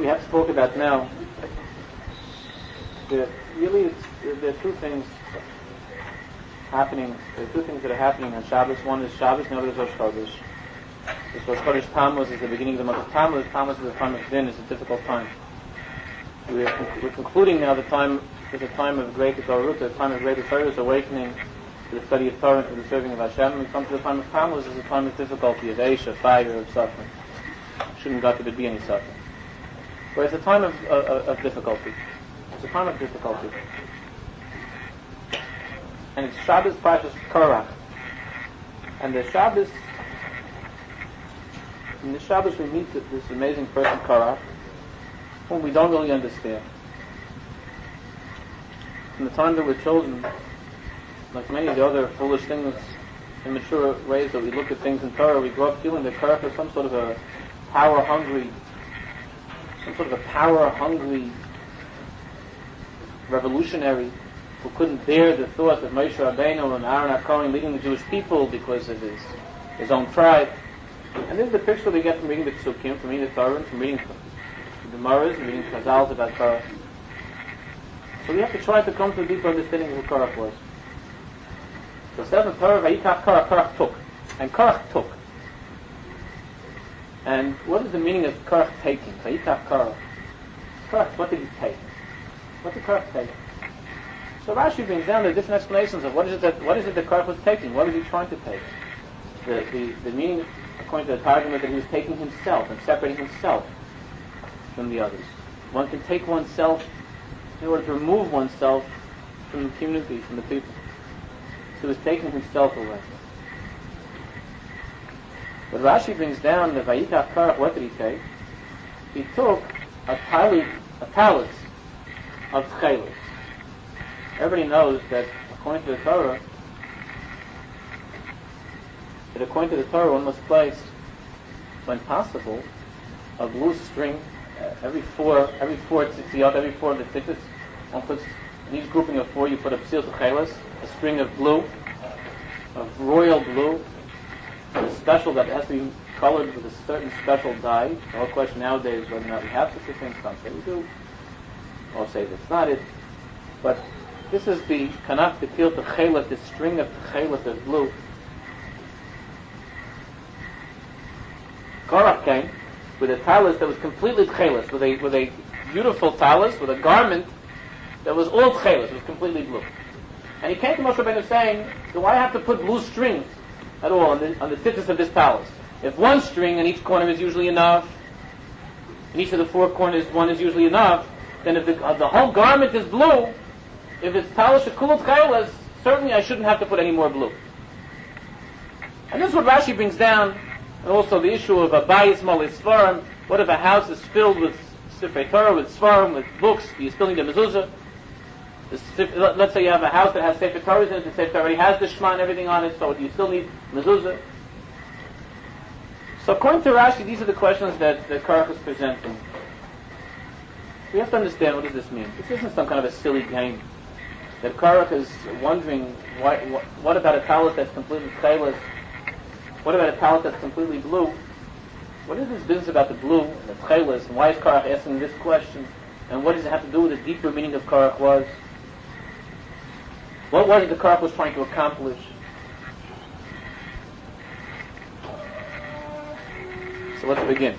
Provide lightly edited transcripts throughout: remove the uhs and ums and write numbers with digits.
we have to talk about now, there are two things happening. There are two things that are happening on Shabbos. One is Shabbos, and the other is Rosh Chodesh. This Rosh Chodesh Tammuz is the beginning of the month of Tammuz. Tammuz is the time of Din. It's a difficult time. We're concluding now the time is a time of great Torah, a time of great service, awakening to the study of Torah and to the serving of Hashem. And we come to the time of Tammuz is a time of difficulty, of Eish, of fire, of suffering. Shouldn't God forbid be any suffering. But it's a time of difficulty. It's a time of difficulty. And it's Shabbos Parshas Korach. And in the Shabbos we meet this amazing person Korach, whom we don't really understand. From the time that we're children, like many of the other foolish things, immature ways that we look at things in Torah, we grow up feeling that Korach is some sort of a power-hungry revolutionary who couldn't bear the thought of Moshe Rabbeinu and Aaron HaKohen leading the Jewish people because of his own tribe. And this is the picture we get from reading the Psukim, from reading the Torah, and from reading the Gemaras, and reading Chazals about Korach. So we have to try to come to a deeper understanding of who Korach was. So it says in Torah, Vayikach Korach, Korach took. And Korach took. And what is the meaning of Korach taking? Vayikach Korach. Korach, what did he take? What did Korach take? So Rashi brings down the different explanations of what is it that Korach was taking? What was he trying to take? The meaning, according to the Targum, is that he was taking himself and separating himself from the others. One can take oneself in order to remove oneself from the community, from the people. So he was taking himself away. But Rashi brings down the Vayikach Korach, what did he take? He took a talus of tchelis. Everybody knows that according to the Torah, one must place, when possible, a blue string every four tzitzit, every four of the tzitzit. One puts in each grouping of four. You put a psil tchelis, a string of blue, of royal blue, a special that has to be colored with a certain special dye. The whole question nowadays is whether or not we have such a thing. Some say we do, or say that's not it. But this is the kanaf tefil tchelis, the string of tchelis of blue. Korach came with a talus that was completely tchelis, with a beautiful talus, with a garment that was all tchelis, it was completely blue. And he came to Moshe Rabbeinu saying, do I have to put blue strings at all on the tzitzis of this talus? If one string in each corner is usually enough, in each of the four corners one is usually enough, then if the whole garment is blue, if it's talus shekul tchelis, certainly I shouldn't have to put any more blue. And this is what Rashi brings down. And also the issue of abayis malei svarim. What if a house is filled with Sifrei Torah, with svarim, with books? Do you still need a mezuzah? Let's say you have a house that has Sefer Torah in it. The Sefer Torah already has the Shema and everything on it. So do you still need mezuzah? So according to Rashi, these are the questions that Korach is presenting. We have to understand, what does this mean? This isn't some kind of a silly game. That Korach is wondering, what about a talus that's completely tchelis? What about a talus that's completely blue? What is this business about the blue and the tchelis? And why is Korach asking this question? And what does it have to do with the deeper meaning of Korach was? What was it that Korach was trying to accomplish? So let's begin.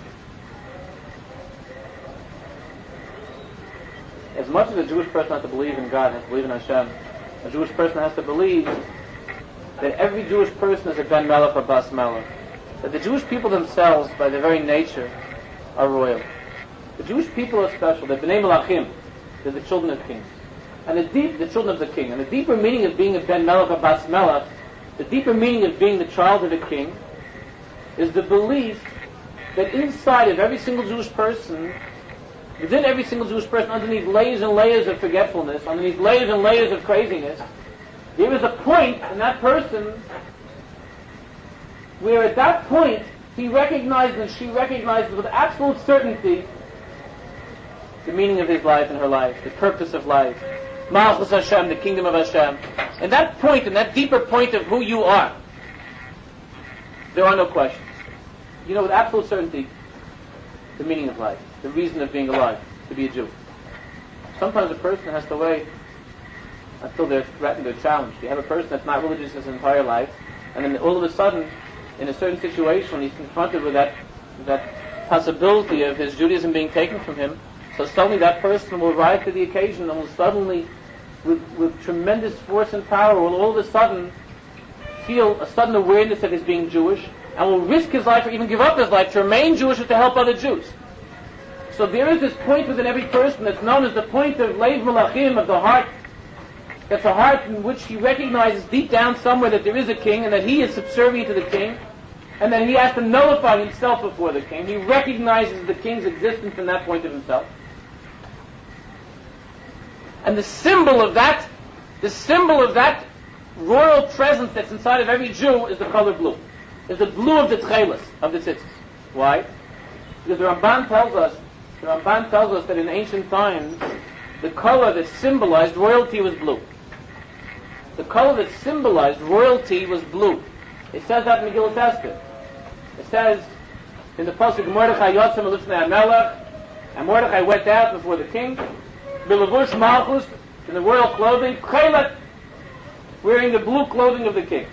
As much as a Jewish person has to believe in God, has to believe in Hashem, a Jewish person has to believe that every Jewish person is a Ben Melech or Bas Melech. That the Jewish people themselves, by their very nature, are royal. The Jewish people are special. They're B'nai Melachim. They're the children of kings. And the children of the king. And the deeper meaning of being a Ben Melech or Bas Melech, the deeper meaning of being the child of a king, is the belief that inside of every single Jewish person, within every single Jewish person, underneath layers and layers of forgetfulness, underneath layers and layers of craziness, there is a point in that person where at that point he recognizes and she recognizes with absolute certainty the meaning of his life and her life, the purpose of life. Malchus Hashem, the kingdom of Hashem. And that point, and that deeper point of who you are, there are no questions. You know with absolute certainty the meaning of life, the reason of being alive, to be a Jew. Sometimes a person has to wait until they're threatened or challenged. You have a person that's not religious his entire life, and then all of a sudden, in a certain situation, when he's confronted with that possibility of his Judaism being taken from him, so suddenly that person will rise to the occasion and will suddenly, with tremendous force and power, will all of a sudden feel a sudden awareness of his being Jewish, and will risk his life or even give up his life to remain Jewish or to help other Jews. So there is this point within every person that's known as the point of Leiv Malachim, of the heart. That's a heart in which he recognizes deep down somewhere that there is a king and that he is subservient to the king, and that he has to nullify himself before the king. He recognizes the king's existence in that point of himself. And the symbol of that royal presence that's inside of every Jew is the color blue. Is the blue of the tchelis, of the tzitzis. Why? Because the Ramban tells us that in ancient times, the color that symbolized royalty was blue. The color that symbolized royalty was blue. It says that in Megillat Esther. It says in the pasuk, Mordechai Yotzem Elifnei HaMelech, and Mordechai went out before the king, Bilavush Malchus, in the royal clothing, Chelet, wearing the blue clothing of the king.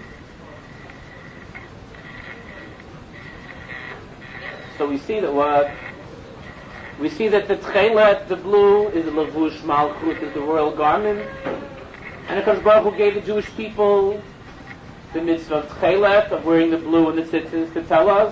So we see that what? We see that the Tchelet, the blue, is the Lavush Malchus, is the royal garment. And HaKadosh Baruch Hu gave the Jewish people the mitzvah of Tchelet, of wearing the blue and the tzitzis, to tell us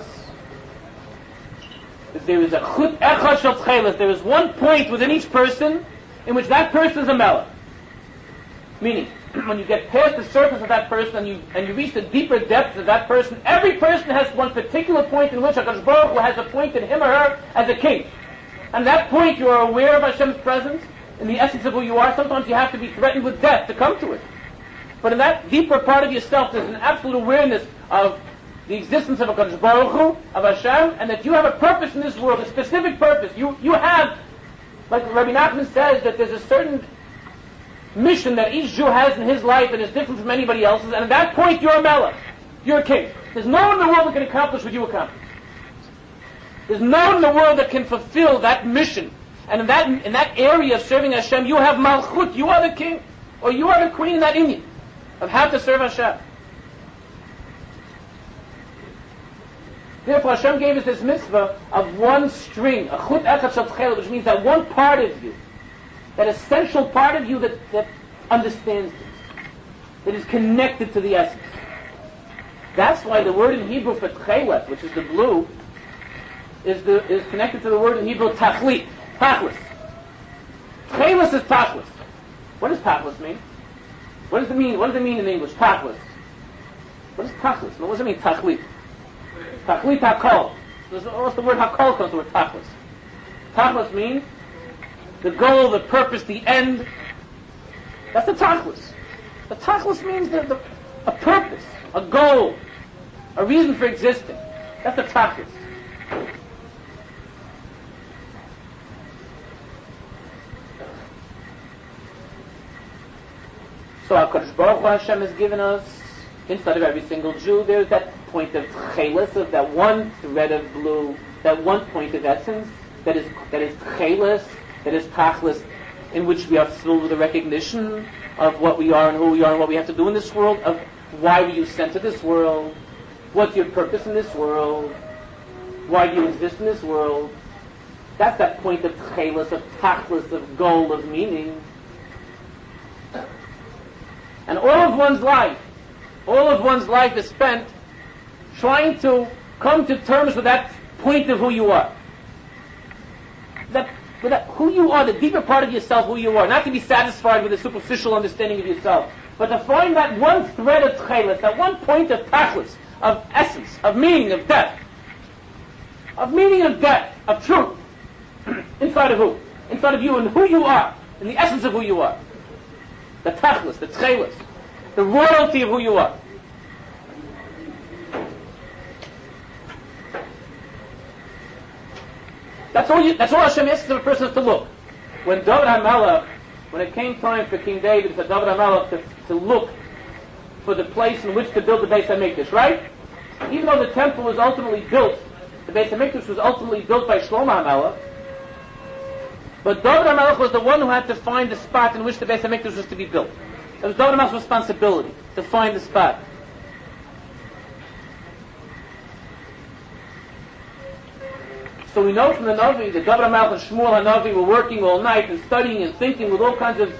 that there is a Chut Echad Shel Tchelet, there is one point within each person in which that person is a melech. Meaning, when you get past the surface of that person and you reach the deeper depths of that person, every person has one particular point in which HaKadosh Baruch Hu has appointed him or her as a king. And that point you are aware of Hashem's presence in the essence of who you are. Sometimes you have to be threatened with death to come to it. But in that deeper part of yourself, there's an absolute awareness of the existence of HaKadosh Baruch Hu, of Hashem, and that you have a purpose in this world, a specific purpose. You have, like Rabbi Nachman says, that there's a certain mission that each Jew has in his life and is different from anybody else's, and at that point you're a melech. You're a king. There's no one in the world that can accomplish what you accomplish. There's no one in the world that can fulfill that mission. And in that area of serving Hashem, you have malchut, you are the king, or you are the queen in that Indian, of how to serve Hashem. Therefore Hashem gave us this mitzvah of one string, a chut echad shel tchelet, which means that one part of you, that essential part of you that understands this, that is connected to the essence. That's why the word in Hebrew for tchelet, which is the blue, is connected to the word in Hebrew tachlit, tachlis. Tchelis is tachlis. What does tachlis mean? What does it mean? What does it mean in English? Tachlis. What is tachlis? What does it mean? Tachlit. Tachlit hakol. What's the word hakol comes to the word tachlis? Tachlis means the goal, the purpose, the end. That's the tachlis. The tachlis means a purpose, a goal, a reason for existing. That's the tachlis. So HaKadosh Baruch Hu Hashem has given us, inside of every single Jew, there's that point of tchelis, of that one thread of blue, that one point of essence, that is tchelis, that is tachlis, in which we are filled with the recognition of what we are and who we are and what we have to do in this world, of why were you sent to this world, what's your purpose in this world, why do you exist in this world. That's that point of tchelis, of tachlis, of goal, of meaning. And all of one's life is spent trying to come to terms with that point of who you are. With that who you are, the deeper part of yourself, who you are. Not to be satisfied with a superficial understanding of yourself, but to find that one thread of tchelis, that one point of tachlis, of essence, of meaning, of depth. Of meaning, of depth, of truth. Inside of who? Inside of you and who you are, in the essence of who you are. The tachlis, the tchelis, the royalty of who you are. That's all Hashem asks of a person is to look. When David HaMelech, when it came time for King David, for David HaMelech to look for the place in which to build the Beis HaMikdash, right? Even though the temple was ultimately built The Beis HaMikdash was ultimately built by Shlomo HaMelech, but David HaMelech was the one who had to find the spot in which the Beis HaMikdash was to be built. It was David HaMelech's responsibility to find the spot. So we know from the Navi that David HaMelech and Shmuel HaNavi were working all night and studying and thinking with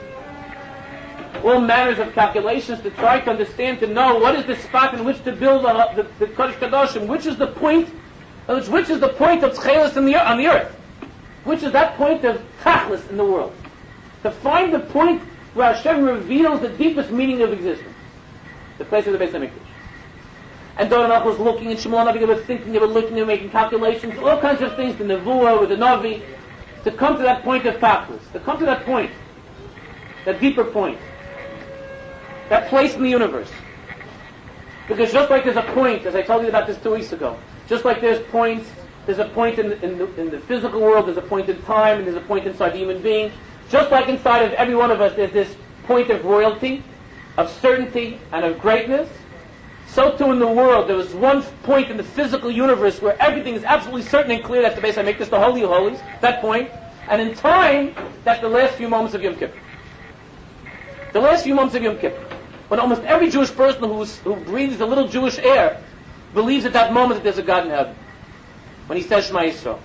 all manners of calculations to try to understand, to know what is the spot in which to build the Kodesh Kadoshim, which is the point of Tchelis on the earth, which is that point of Tachlis in the world. To find the point where Hashem reveals the deepest meaning of existence, the place of the Beis HaMikdash. And David HaMelech was looking, and Shmuel HaNavi, they were thinking, they were looking, they were making calculations, all kinds of things, the Nevuah, with the Navi, to come to that point of Tachlis, to come to that point, that deeper point, that place in the universe. Because just like there's a point, as I told you about this 2 weeks ago, just like there's points, there's a point in the physical world, there's a point in time, and there's a point inside the human being. Just like inside of every one of us, there's this point of royalty, of certainty, and of greatness. So too in the world, there was one point in the physical universe where everything is absolutely certain and clear. That's the Beis HaMikdash, the Holy of Holies, that point. And in time, that's the last few moments of Yom Kippur. The last few moments of Yom Kippur. When almost every Jewish person who breathes a little Jewish air believes at that moment that there's a God in heaven. When he says Shema Yisrael.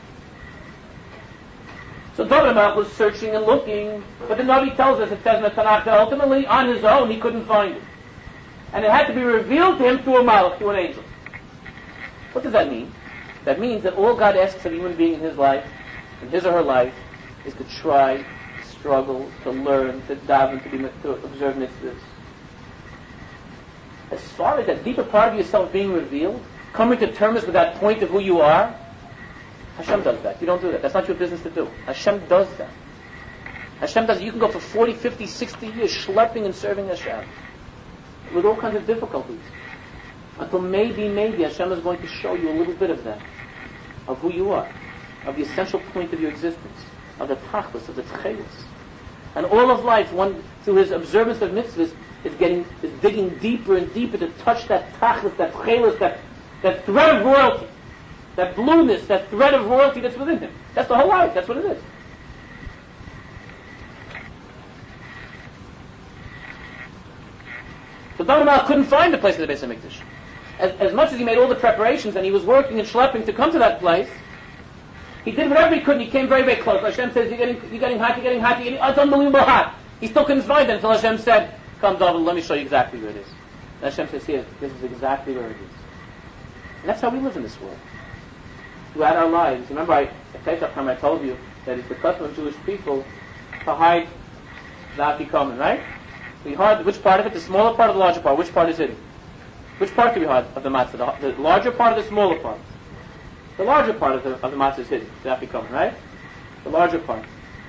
So David HaMelech was searching and looking, but the Navi tells us, it says in the Tanakh, that ultimately on his own he couldn't find it. And it had to be revealed to him through a malach, through an angel. What does that mean? That means that all God asks of a human being in his life, in his or her life, is to try, to struggle, to learn, to daven, to observe mitzvahs. As far as that deeper part of yourself being revealed, coming to terms with that point of who you are, Hashem does that. You don't do that. That's not your business to do. Hashem does that. Hashem does it. You can go for 40, 50, 60 years schlepping and serving Hashem with all kinds of difficulties, until maybe Hashem is going to show you a little bit of that, of who you are, of the essential point of your existence, of the tachlis, of the tchelis. And all of life, one through his observance of mitzvahs, is digging deeper and deeper to touch that tachlis, that tchelis, that thread of royalty, that blueness, that thread of royalty that's within him. That's the whole life. That's what it is. So David HaMelech couldn't find the place of the Beis HaMikdash. As much as he made all the preparations and he was working and schlepping to come to that place, he did whatever he could and he came very, very close. Hashem says, you're getting hot, it's unbelievable hot. He still couldn't find it until Hashem said, come David, let me show you exactly where it is. And Hashem says, here, this is exactly where it is. And that's how we live in this world. Throughout our lives. Remember, at Pesach time I told you that it's the custom of Jewish people to hide the Afikomen, right? We hide which part of it? The smaller part or the larger part? Which part is hidden? Which part do we hide of the matzah? The larger part or the smaller part? The larger part of the matzah is hidden, the Afikomen, right? The larger part.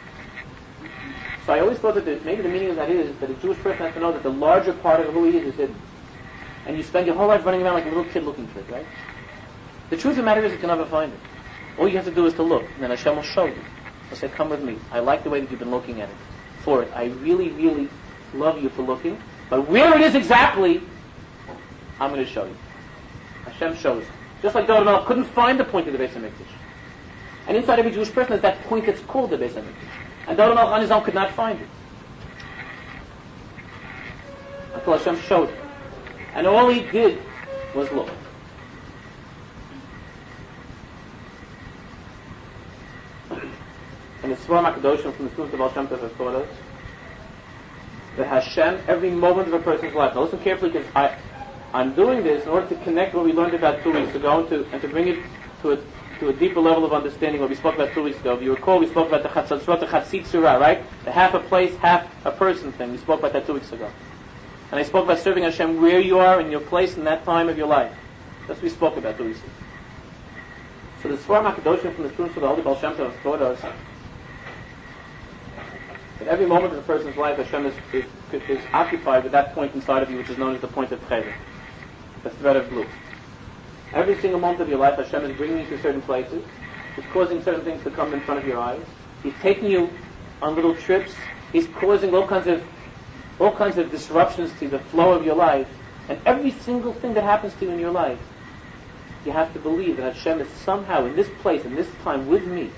So I always thought that maybe the meaning of that is that a Jewish person has to know that the larger part of who he is hidden. And you spend your whole life running around like a little kid looking for it, right? The truth of the matter is you can never find it. All you have to do is to look, and then Hashem will show you. He'll say, come with me. I like the way that you've been looking at it. For it. I really, really love you for looking. But where it is exactly, I'm going to show you. Hashem shows. Just like David HaMelech couldn't find the point of the Beis HaMikdash. And inside every Jewish person is that point that's called the Beis HaMikdash. And David HaMelech on his own could not find it. Until Hashem showed him. And all he did was look. And the Svar HaKadoshim from the students of Baal Shem Tov has taught us that Hashem, every moment of a person's life. Now listen carefully, because I'm doing this in order to connect what we learned about 2 weeks ago and to bring it to a deeper level of understanding what we spoke about 2 weeks ago. If you recall, we spoke about the Chatzatzrot, the Chatzitzurah, right? The half a place, half a person thing. We spoke about that 2 weeks ago. And I spoke about serving Hashem where you are in your place in that time of your life. That's what we spoke about 2 weeks ago. So the Svar HaKadoshim from the students of the Holy Baal Shem Tov has taught us that every moment of a person's life, Hashem is occupied with that point inside of you, which is known as the point of Chayvah, the thread of blue. Every single moment of your life, Hashem is bringing you to certain places. He's causing certain things to come in front of your eyes. He's taking you on little trips. He's causing all kinds of disruptions to the flow of your life. And every single thing that happens to you in your life You have to believe that Hashem is somehow in this place, in this time with me,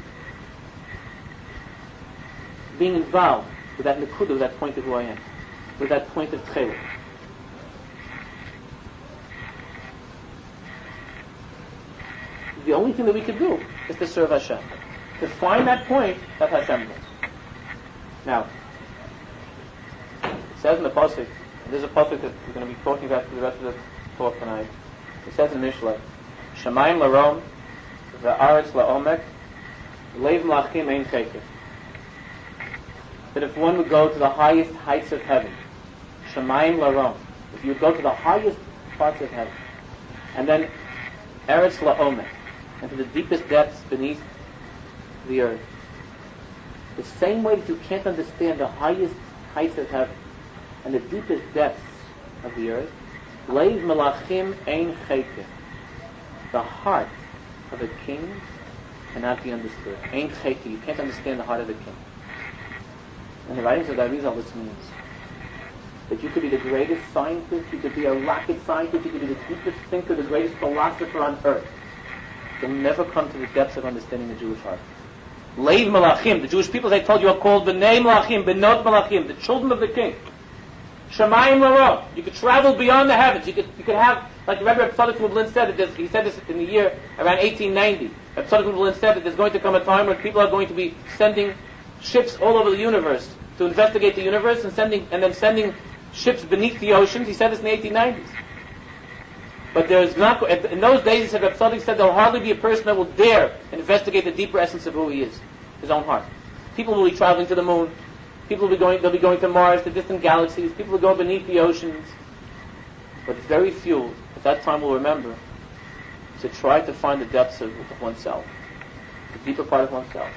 being involved with that nekuda, with that point of who I am, with that point of tchelet. The only thing that we could do is to serve Hashem. To find that point that Hashem knows. Now, it says in the Pasuk, and there's a Pasuk that we're going to be talking about for the rest of the talk tonight. It says in Mishlei, Shamayim larom, ve'aretz la'omek, leiv malachim ein cheker. That if one would go to the highest heights of heaven, Shamayim larom, if you would go to the highest parts of heaven, and then eretz la'omek, and to the deepest depths beneath the earth, the same way that you can't understand the highest heights of heaven and the deepest depths of the earth, leiv malachim ein cheker, the heart of a king cannot be understood. Ein cheker, you can't understand the heart of a king. And the writings of the Arizal, this means that you could be the greatest scientist, you could be a rocket scientist, you could be the deepest thinker, the greatest philosopher on earth. You'll never come to the depths of understanding the Jewish heart. Leiv Malachim, the Jewish people, as I told you, are called B'nei Malachim, B'not Malachim, the children of the king. Shamayim Laro, you could travel beyond the heavens. You could have, like the Rebbe Tzadok Lublin said, that he said this in the year around 1890. Rebbe Tzadok Lublin said that there's going to come a time when people are going to be sending ships all over the universe to investigate the universe and then sending ships beneath the oceans. He said this in the 1890s. But there's not, in those days, he said, Rebbe Tzadok said, there'll hardly be a person that will dare investigate the deeper essence of who he is, his own heart. People will be traveling to the moon. They'll be going to Mars, to distant galaxies. People will go beneath the oceans. But very few at that time will remember to try to find the depths of oneself, the deeper part of oneself.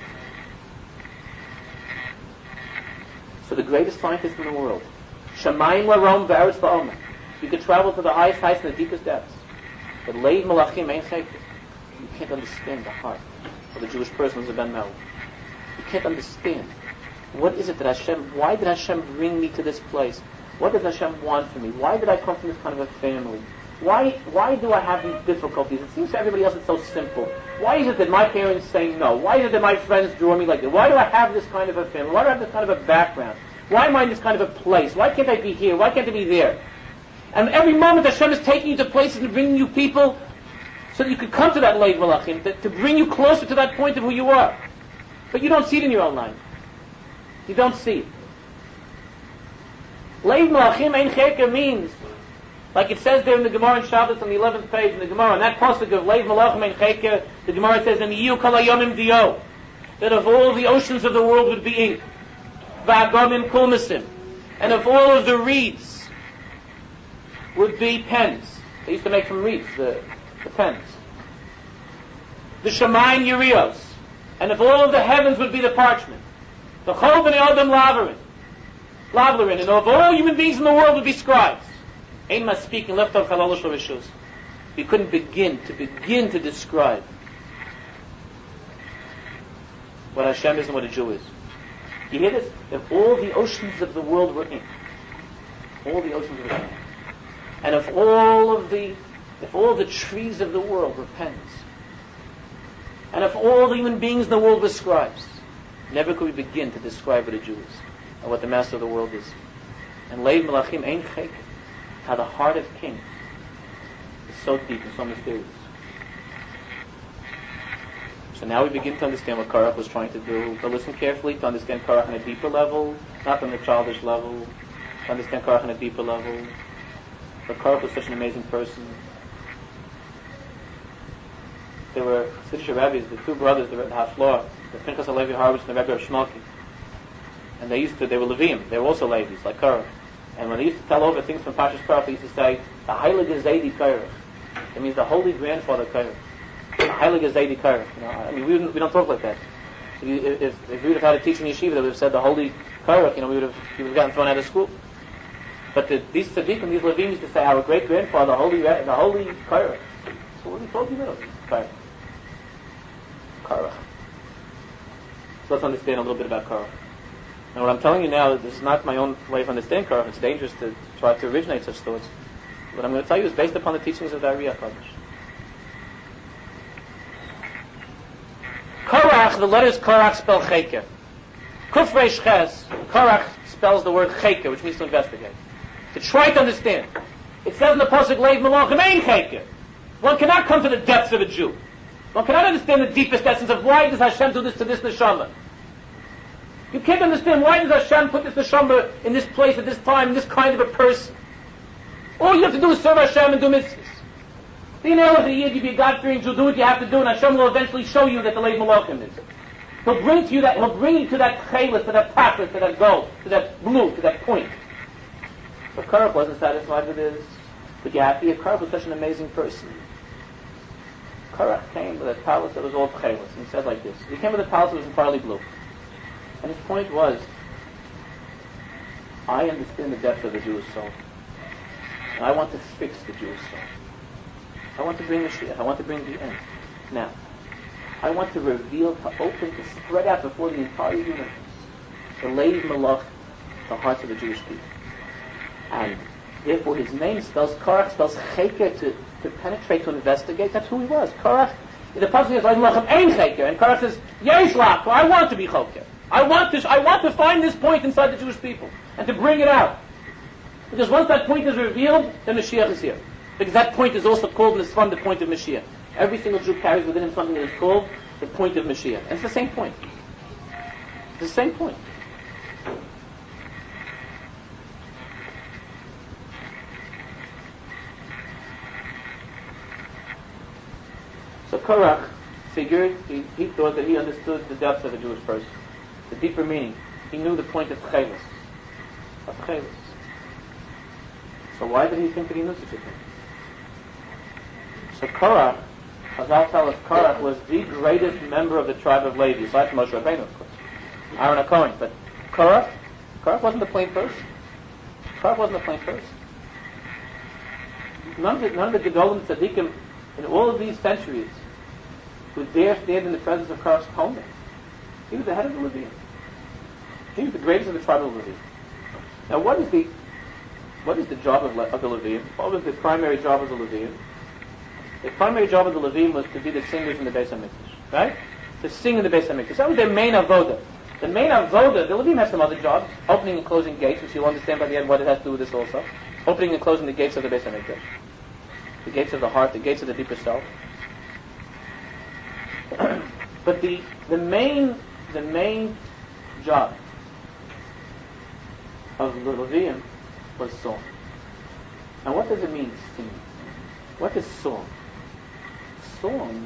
So the greatest scientist in the world, Shamayim larom ve'aretz la'omek, you could travel to the highest heights and the deepest depths. But leiv malachim ein cheker, you can't understand the heart of the Jewish person who's a Ben Mel. You can't understand. What is it that why did Hashem bring me to this place? What does Hashem want from me? Why did I come from this kind of a family? Why do I have these difficulties? It seems to everybody else it's so simple. Why is it that my parents say no? Why is it that my friends draw me like this? Why do I have this kind of a family? Why do I have this kind of a background? Why am I in this kind of a place? Why can't I be here? Why can't I be there? And every moment Hashem is taking you to places and bringing you people so that you could come to that Leiv Malachim, to bring you closer to that point of who you are. But you don't see it in your own life. You don't see it. Leiv Malachim ein cheker means, like it says there in the Gemara in Shabbos on the 11th page in the Gemara, on that pasuk of Leiv Malachim ein cheker, the Gemara says, "And yiyu kol hayomim dio," that of all the oceans of the world would be ink, va'agomim kulmasim, and of all of the reeds would be pens. They used to make from reeds, the pens. The Shamayim Yerios, and of all of the heavens would be the parchment. The Chol b'nei Adam Lavlerin, and of all human beings in the world would be scribes. Ein maspeak and left off halalosh v'rishus. You couldn't begin to describe what Hashem is and what a Jew is. You hear this? If all the oceans of the world were ink, all the oceans of the world, and if all the trees of the world were pens, and if all the human beings in the world were scribes, never could we begin to describe what a Jew is, and what the master of the world is. And Leiv Malachim ein cheker, how the heart of king is so deep and so mysterious. So now we begin to understand what Korach was trying to do, to listen carefully, to understand Korach on a deeper level, not on the childish level, to understand Korach on a deeper level. But Korach was such an amazing person. There were Siddur Rabbis, the two brothers, the Haflor, the Pinchas HaLevi Horowitz and the Rebbe of Shmulki. And they were Levim, they were also Levis, like Korach. And when they used to tell over things from Pashas Korach, they used to say, the Heilige Zaydi Korach. It means the Holy Grandfather Korach. The Heilige Zaydi Korach. We don't talk like that. If we would have had a teacher in yeshiva that would have said the Holy Korach, he would have gotten thrown out of school. But these tzaddikim, these Levim used to say, our great grandfather, the Holy Korach. So what are we talking about? Korach. So let's understand a little bit about Korach. Now what I'm telling you now, this is not my own way of understanding Korach. It's dangerous to try to originate such thoughts. What I'm going to tell you is based upon the teachings of the Ari HaKadosh. Korach, the letters Korach spell Cheke. Kuf Reish Ches, Korach spells the word Cheke, which means to investigate. To try to understand. It says in the Pasuk, Leiv Malachim Ein Cheke. One cannot come to the depths of a Jew. One cannot understand the deepest essence of why does Hashem do this to this neshama. You can't understand why does Hashem put this neshama in this place at this time, in this kind of a person. All you have to do is serve Hashem and do mitzvahs. The nail of the Yid, you be a God-fearing Jew, do what you have to do, and Hashem will eventually show you that the Leiv Malachim is. He'll bring you to that chelis, to that pathway, to that goal, to that blue, to that point. But Korach wasn't satisfied with this. But you have to be, Korach was such an amazing person. Korach came with a palace that was all chelis, and he said like this. He came with a palace that was entirely blue. And his point was, I understand the depth of the Jewish soul. And I want to fix the Jewish soul. I want to bring Mashiach. I want to bring the end. Now, I want to reveal, to open, to spread out before the entire universe, the Leiv Malach, the hearts of the Jewish people. And therefore his name spells, Korach spells Cheke, to penetrate, to investigate. That's who he was. Korach, the Pasuk says, Leiv Malachim Ein Cheke, and Korach says, Yesh Lach, I want to be Choker. I want to find this point inside the Jewish people, and to bring it out. Because once that point is revealed, then Mashiach is here. Because that point is also called in the Sfam the point of Mashiach. Every single Jew carries within him something that is called the point of Mashiach. And it's the same point. It's the same point. So Korach figured, he thought that he understood the depths of a Jewish person, the deeper meaning. He knew the point of chelis. So why did he think that he knew such a thing? So Korach, Chazal tell us, Korach was the greatest member of the tribe of Levi, aside from Moshe Rabbeinu, of course, Aaron HaKohen. But Korach wasn't a plain person. Korach wasn't a plain person. None of the Gedolim Tzaddikim in all of these centuries would dare stand in the presence of Korach's opponent. He was the head of the Levium. He was the greatest of the tribe of Levi. Now, what is the job of the Levium? What was the primary job of the Levium? The primary job of the Levium was to be the singers in the Beis HaMikdash, right? To sing in the Beis HaMikdash. That was their main avoda. The main avoda, the Levium has some other jobs, opening and closing gates, which you'll understand by the end what it has to do with this also. Opening and closing the gates of the Beis HaMikdash. The gates of the heart, the gates of the deeper self. But the main job of the Levium was song. Now what does it mean, sing? What is song? Song.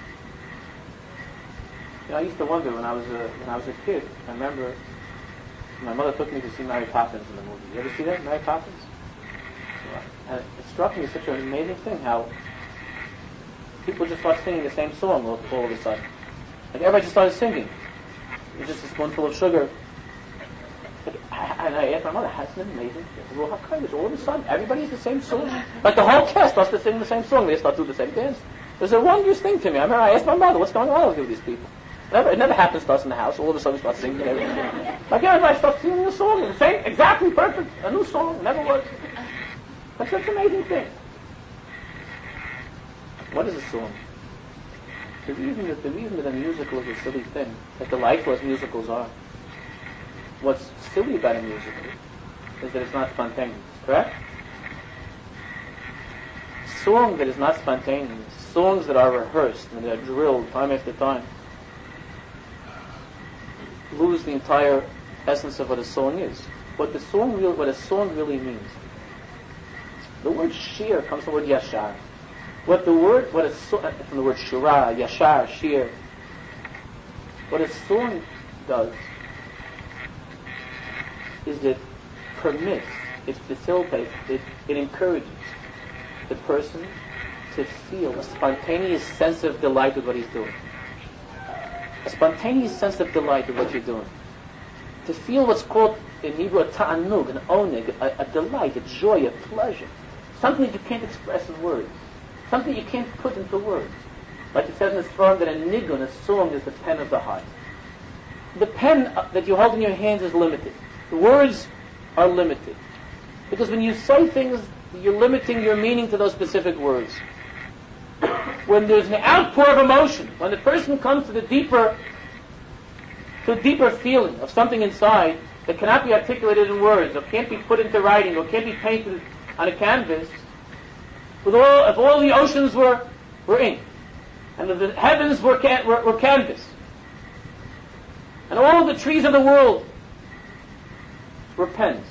I used to wonder when I was a kid. I remember my mother took me to see Mary Poppins in the movie. You ever see that, Mary Poppins? And it struck me as such an amazing thing how people just start singing the same song all of a sudden. Like everybody just started singing. It's just a spoonful of sugar. And I asked my mother, that's an amazing thing. Well, how come all of a sudden everybody's the same song? Like the whole cast starts to sing the same song. They start to do the same dance. There's a wondrous thing to me. I remember I asked my mother, what's going on with these people? It never happens to us in the house. All of a sudden we start singing everything. Like everybody starts singing a song. The same, exactly perfect. A new song. Never was. That's such an amazing thing. What is a song? The reason that a musical is a silly thing, as delightful as musicals are, what's silly about a musical is that it's not spontaneous, correct? Song that is not spontaneous, songs that are rehearsed and they're drilled time after time, lose the entire essence of what a song is. What a song really means. The word shir comes from the word yashar. From the word shira, yashar, shir. What a song does is it permits, it facilitates, it encourages the person to feel a spontaneous sense of delight with what he's doing. A spontaneous sense of delight with what you're doing. To feel what's called in Hebrew a ta'anug, an oneg, a delight, a joy, a pleasure. Something that you can't express in words. Something you can't put into words. Like it says in the Sfarim that a nigun, a song, is the pen of the heart. The pen that you hold in your hands is limited. The words are limited. Because when you say things, you're limiting your meaning to those specific words. When there's an outpour of emotion, when the person comes to the deeper to a deeper feeling of something inside that cannot be articulated in words, or can't be put into writing, or can't be painted on a canvas, if all the oceans were ink, and the heavens were canvas, and all the trees of the world were pens,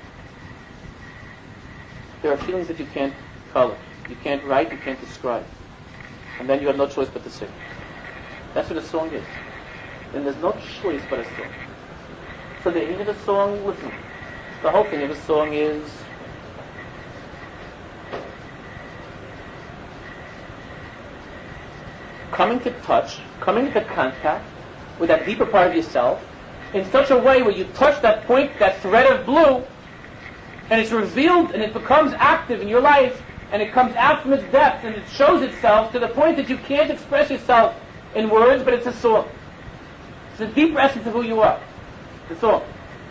there are feelings that you can't color, you can't write, you can't describe, and then you have no choice but to sing. That's what a song is. And there's no choice but a song. So the end of a song, listen, the whole thing of a song is coming to touch, coming into contact with that deeper part of yourself in such a way where you touch that point, that thread of blue, and it's revealed and it becomes active in your life, and it comes out from its depth and it shows itself to the point that you can't express yourself in words, but it's a song. It's the deeper essence of who you are. The song.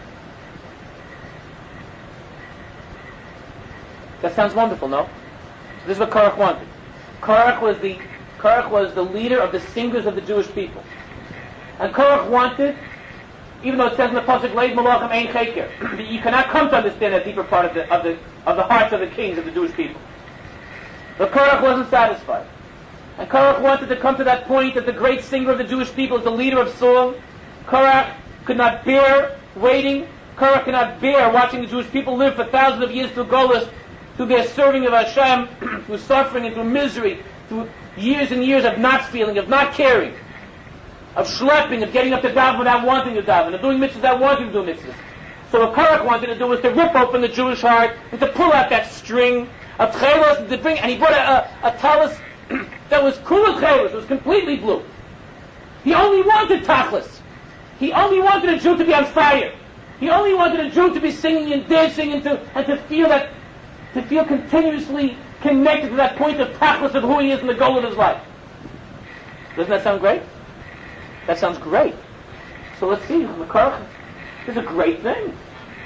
That sounds wonderful, no? So this is what Korach wanted. Korach was the leader of the singers of the Jewish people. And Korach wanted, even though it says in the pasuk, Leid Malachim Ein Cheker, that you cannot come to understand that deeper part of the hearts of the kings of the Jewish people. But Korach wasn't satisfied. And Korach wanted to come to that point that the great singer of the Jewish people is the leader of song. Korach could not bear waiting. Korach could not bear watching the Jewish people live for thousands of years through Golus, through their serving of Hashem, through suffering and through misery, through years and years of not feeling, of not caring, of schlepping, of getting up to daven without wanting to daven, of doing mitzvahs without wanting to do mitzvahs. So what Korach wanted to do was to rip open the Jewish heart and to pull out that string of tchelos and to bring, and he brought a talus that was kula tchelos, it was completely blue. He only wanted tachlis. He only wanted a Jew to be on fire. He only wanted a Jew to be singing and dancing and to feel continuously connected to that point of tachlis of who he is in the goal of his life. Doesn't that sound great? That sounds great. So let's see, Korach is a great thing.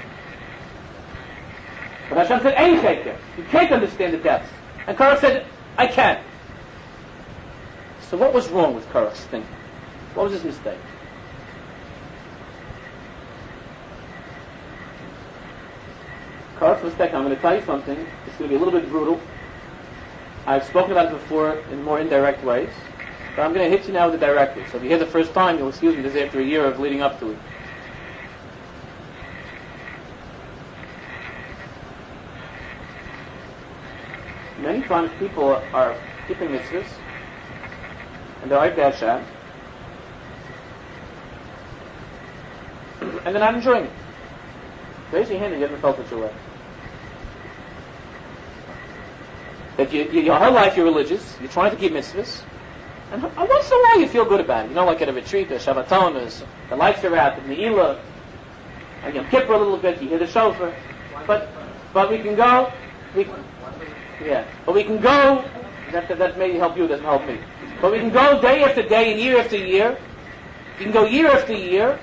But Hashem said, Ein Cheker. You can't understand the depths. And Korach said, I can. So what was wrong with Korach's thinking? What was his mistake? Korach's mistake, I'm going to tell you something. It's going to be a little bit brutal. I've spoken about it before in more indirect ways. But I'm going to hit you now with it directly. So if you hear the first time, you'll excuse me, this is after a year of leading up to it. Many times people are keeping mitzvahs, and they're like Hashem, and they're not enjoying it. Raise your hand if you haven't felt such a way. That your whole life you're religious, you're trying to keep mitzvahs, and once in a while you feel good about it. You know, like at a retreat, a Shabbaton, the lights are out, the Ne'ilah, and Yom Kippur a little bit, you hear the shofar. But we can go, but we can go, that may help you, doesn't help me. But we can go day after day and year after year. You can go year after year,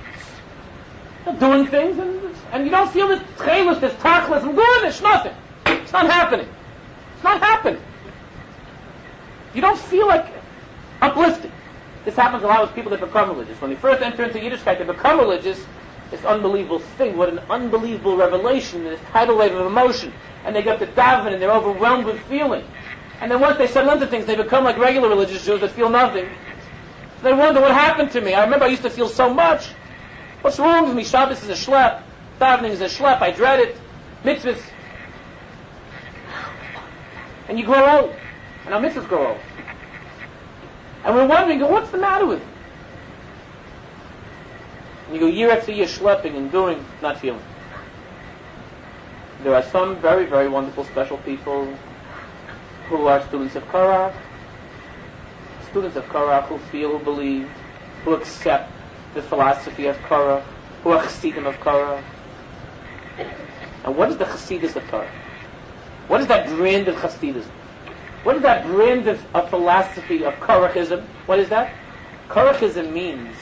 doing things, and you don't feel this tchelos, this tachlis, I'm doing it's nothing. It's not happening. It's not happening. You don't feel like uplifted. This happens a lot with people that become religious. When they first enter into Yiddishkeit, they become religious. This unbelievable thing, what an unbelievable revelation, this tidal wave of emotion. And they get to daven and they're overwhelmed with feeling. And then once they settle into things, they become like regular religious Jews that feel nothing. So they wonder, what happened to me? I remember I used to feel so much. What's wrong with me? Shabbos is a schlep. Davening is a schlep. I dread it. Mitzvahs. And you grow old. And our mitzvahs grow old. And we're wondering, what's the matter with you? And you go year after year schlepping and doing, not feeling. There are some very, very wonderful, special people who are students of Korach. Students of Korach who feel, who believe, who accept the philosophy of Korach, who are Chassidim of Korach. And what is the Chassidus of Korach? What is that brand of Chassidism? What is that brand of philosophy of Korachism? What is that? Korachism means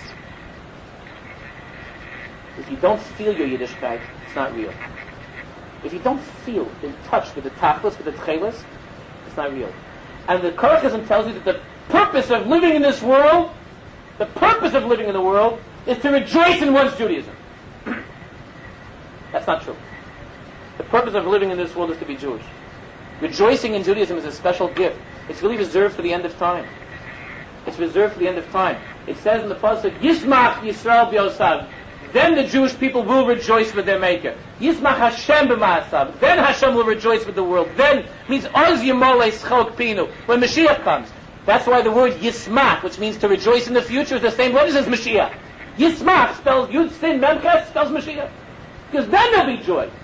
if you don't feel your Yiddishkeit, it's not real. If you don't feel in touch with the tachlis, with the tchelis, it's not real. And the Korachism tells you that the purpose of living in this world, the purpose of living in the world, is to rejoice in one's Judaism. That's not true. The purpose of living in this world is to be Jewish. Rejoicing in Judaism is a special gift. It's really reserved for the end of time. It's reserved for the end of time. It says in the Pasuk, Yismach Yisrael b'yosav. Then the Jewish people will rejoice with their Maker. Yismach Hashem b'ma'asav. Then Hashem will rejoice with the world. Then means Oz Yimolei Schok Pinu. When Mashiach comes. That's why the word Yismach, which means to rejoice in the future, is the same word as Mashiach. Yismach spells Yud Sin Memches, spells Mashiach. Because then there'll be joy.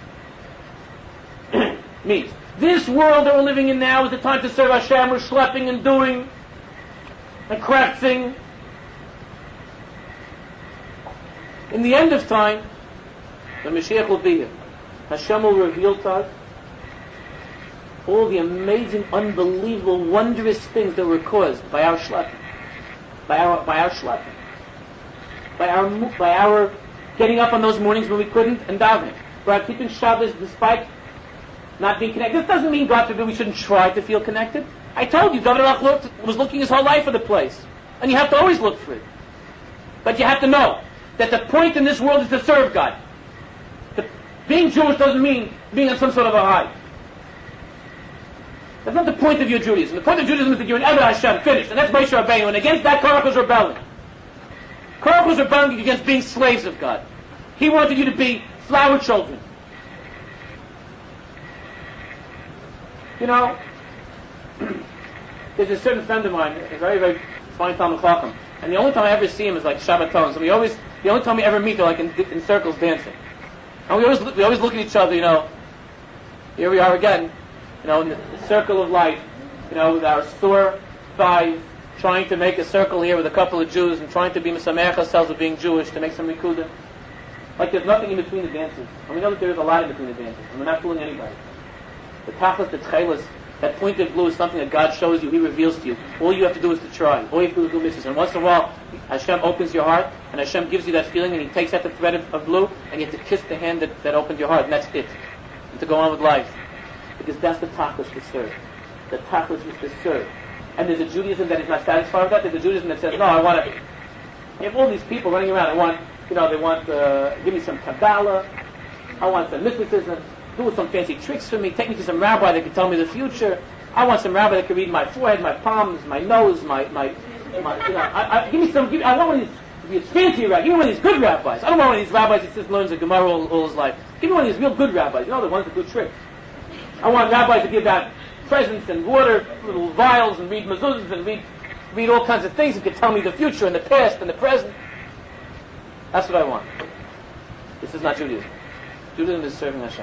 Means this world that we're living in now is the time to serve Hashem. We're schlepping and doing and crafting. In the end of time, the Mashiach will be here. Hashem will reveal to us all the amazing, unbelievable, wondrous things that were caused by our schlepping, by our schlepping, by our getting up on those mornings when we couldn't and davening, by our keeping Shabbos despite not being connected. This doesn't mean, God forbid, we shouldn't try to feel connected. I told you, David HaMelech was looking his whole life for the place, and you have to always look for it. But you have to know that the point in this world is to serve God. Being Jewish doesn't mean being on some sort of a high. That's not the point of your Judaism. The point of Judaism is that you're an Eved Hashem, finished. And that's Moshe Rabbeinu. And against that, Korach was rebelling. Korach was rebelling against being slaves of God. He wanted you to be flower children. You know, there's a certain friend of mine, a very, very fine Talmid Chacham, and the only time I ever see him is like Shabbaton. So the only time we ever meet, they're like in circles dancing. And we always look at each other, you know. Here we are again, you know, in the circle of life, you know, with our sore thighs, trying to make a circle here with a couple of Jews and trying to be Mesamech ourselves with being Jewish to make some Rikudah. Like there's nothing in between the dances. And we know that there is a lot in between the dances, and we're not fooling anybody. The tachlis, the tchelis, that pointed blue is something that God shows you, He reveals to you. All you have to do is to try. All you have to do is do mitzvahs. And once in a while, Hashem opens your heart, and Hashem gives you that feeling, and He takes out the thread of blue, and you have to kiss the hand that opened your heart, and that's it. And to go on with life. Because that's the tachlis to serve. The tachlis is to serve. And there's a Judaism that is not satisfied with that. There's a Judaism that says, no, I want to... You have all these people running around. Give me some Kabbalah. I want some mysticism. Do some fancy tricks for me. Take me to some rabbi that can tell me the future. I want some rabbi that can read my forehead, my palms, my nose, I want one of these fancy rabbis. Give me one of these good rabbis. I don't want one of these rabbis that just learns the Gemara all his life. Give me one of these real good rabbis. You know, the ones that do tricks. I want rabbis to give out presents and water, little vials, and read mezuzahs and read all kinds of things and can tell me the future and the past and the present. That's what I want. This is not Judaism. Judaism is serving Hashem.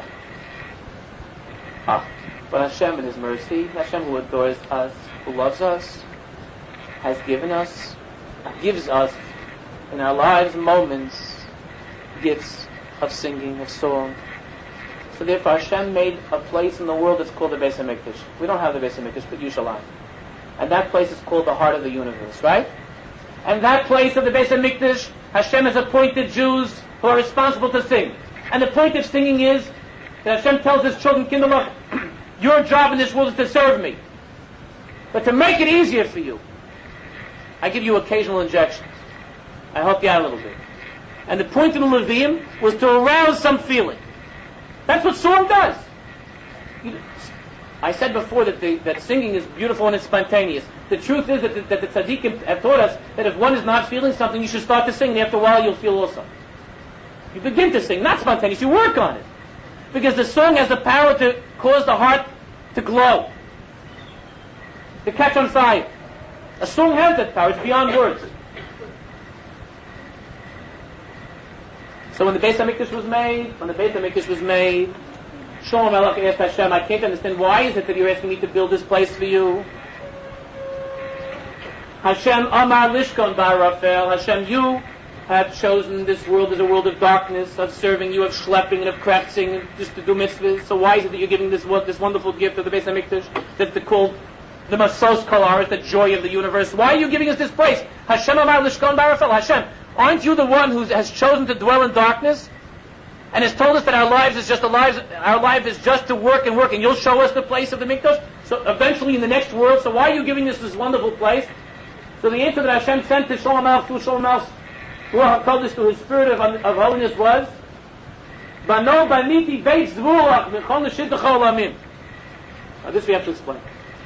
But Hashem in His mercy, Hashem who adores us, who loves us, has given us, gives us in our lives moments, gifts of singing, of song. So therefore Hashem made a place in the world that's called the Beis HaMikdash. We don't have the Beis HaMikdash, but Yerushalayim. And that place is called the heart of the universe, right? And that place of the Beis HaMikdash, Hashem has appointed Jews who are responsible to sing. And the point of singing is that Hashem tells His children, Kinderlach, your job in this world is to serve me. But to make it easier for you, I give you occasional injections. I help you out a little bit. And the point of the Levium was to arouse some feeling. That's what song does. I said before that singing is beautiful and it's spontaneous. The truth is that the tzaddikim have taught us that if one is not feeling something, you should start to sing, and after a while you'll feel also. You begin to sing, not spontaneous, you work on it. Because the song has the power to cause the heart to glow, to catch on fire. A song has that power, it's beyond words. So when the Beis HaMikdash was made, Shlomo Melech asked Hashem, I can't understand, why is it that you're asking me to build this place for you? Hashem, Amar Lishkon Bar Raphael, Hashem, you have chosen this world as a world of darkness, of serving you, of schlepping and of crafting, and just to do mitzvahs. So why is it that you're giving this wonderful gift of the Beis HaMikdash that's called the Masos Kol Haaretz, the joy of the universe? Why are you giving us this place? Hashem Amar Lishkon Bar Raphael, Hashem, aren't you the one who has chosen to dwell in darkness and has told us that our life is just to work, and you'll show us the place of the Mikdash? So eventually in the next world, so why are you giving us this wonderful place? So the answer that Hashem sent to Shlomo Melech through Shlomo Melech Ruach HaKodesh, through his spirit of holiness, was Bano Baniti Beit Zvulach V'chol Neshitach Olamim. Now this we have to explain.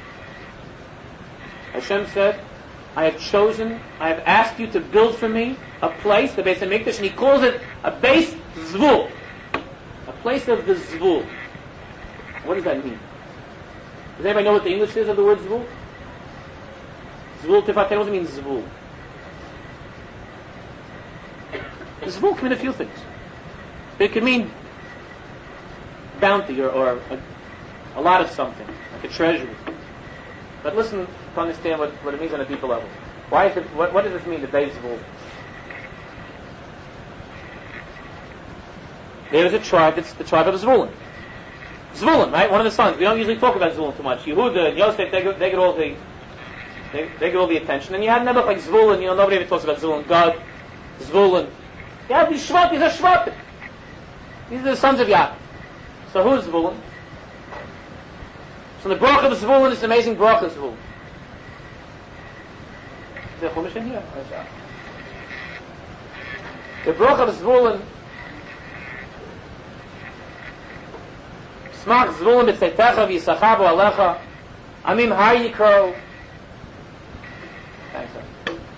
Hashem said, I have asked you to build for me a place, the Beis HaMikdash, and he calls it a Beis Zvul. A place of the Zvul. What does that mean? Does anybody know what the English is of the word Zvul? Zvul Tifatenu, what does it mean Zvul? Zvul can mean a few things. It can mean bounty or a lot of something, like a treasury. But listen to understand what it means on a deeper level. What does this mean, the Beis Zvul? There is a tribe, it's the tribe of Zvulun. Zvulun, right? One of the sons. We don't usually talk about Zvulun too much. Yehuda and Yosef, they get all the attention. And you had another like Zvulun, nobody ever talks about Zvulun. God, Zvulun. You have these Shvat, these are Shvatim. These are the sons of Yaakov. So who is Zvulun? So the bracha of Zvulun is an amazing bracha of Zvulun. Is there a Chumash in here? The bracha of Zvulun, Smach Zvulun b'tzeitecha v'yisachar bo alecha amim har yikro. Thanks, sir.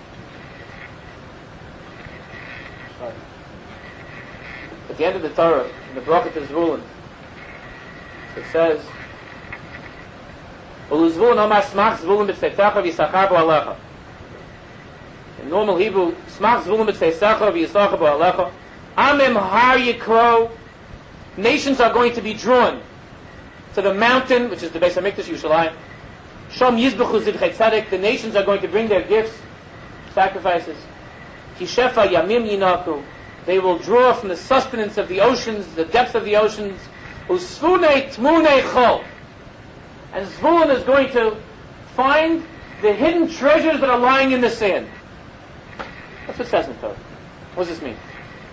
At the end of the Torah, in the bracha to Zvulun, it says, Uluzvulun omar smach Zvulun b'tzeitecha v'yisachar bo alecha. In normal Hebrew, smach Zvulun b'tzeitecha v'yisachar bo alecha amim har yikro. Nations are going to be drawn to the mountain, which is the Beis HaMikdash, Yerushalayim. Shom yizbechu zivchei tzedek. The nations are going to bring their gifts, sacrifices. Kishefa yamim yinaku. They will draw from the sustenance of the oceans, the depths of the oceans. Usvunei tmunei chol. And Zvulun is going to find the hidden treasures that are lying in the sand. That's what it says in the Torah. What does this mean?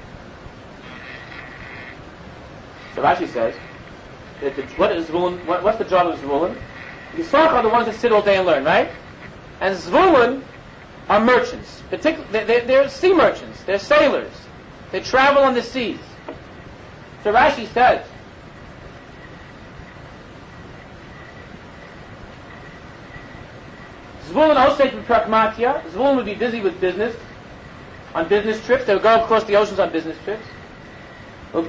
So Rashi says, what's the job of Zvulun? Yisachar are the ones that sit all day and learn, right? And Zvulun are merchants. They're sea merchants. They're sailors. They travel on the seas. So Rashi says, Zvulun osek b'pragmatia. Zvulun would be busy with business, on business trips. They would go across the oceans on business trips. So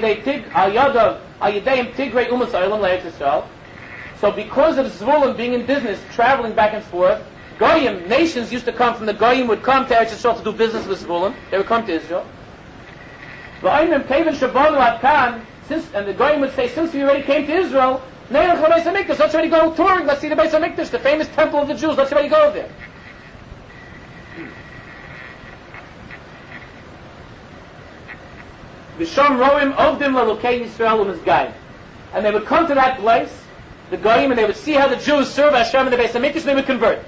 because of Zvulun being in business, traveling back and forth, Goyim, nations used to come from the Goyim, would come to Eretz Yisrael to do business with Zvulun. They would come to Israel. And the Goyim would say, since we already came to Israel, let's already go touring, let's see the Beis HaMikdash, the famous temple of the Jews, let's already go there. And they would come to that place, the Goyim, and they would see how the Jews serve Hashem in the Beis HaMikdash, and they would convert.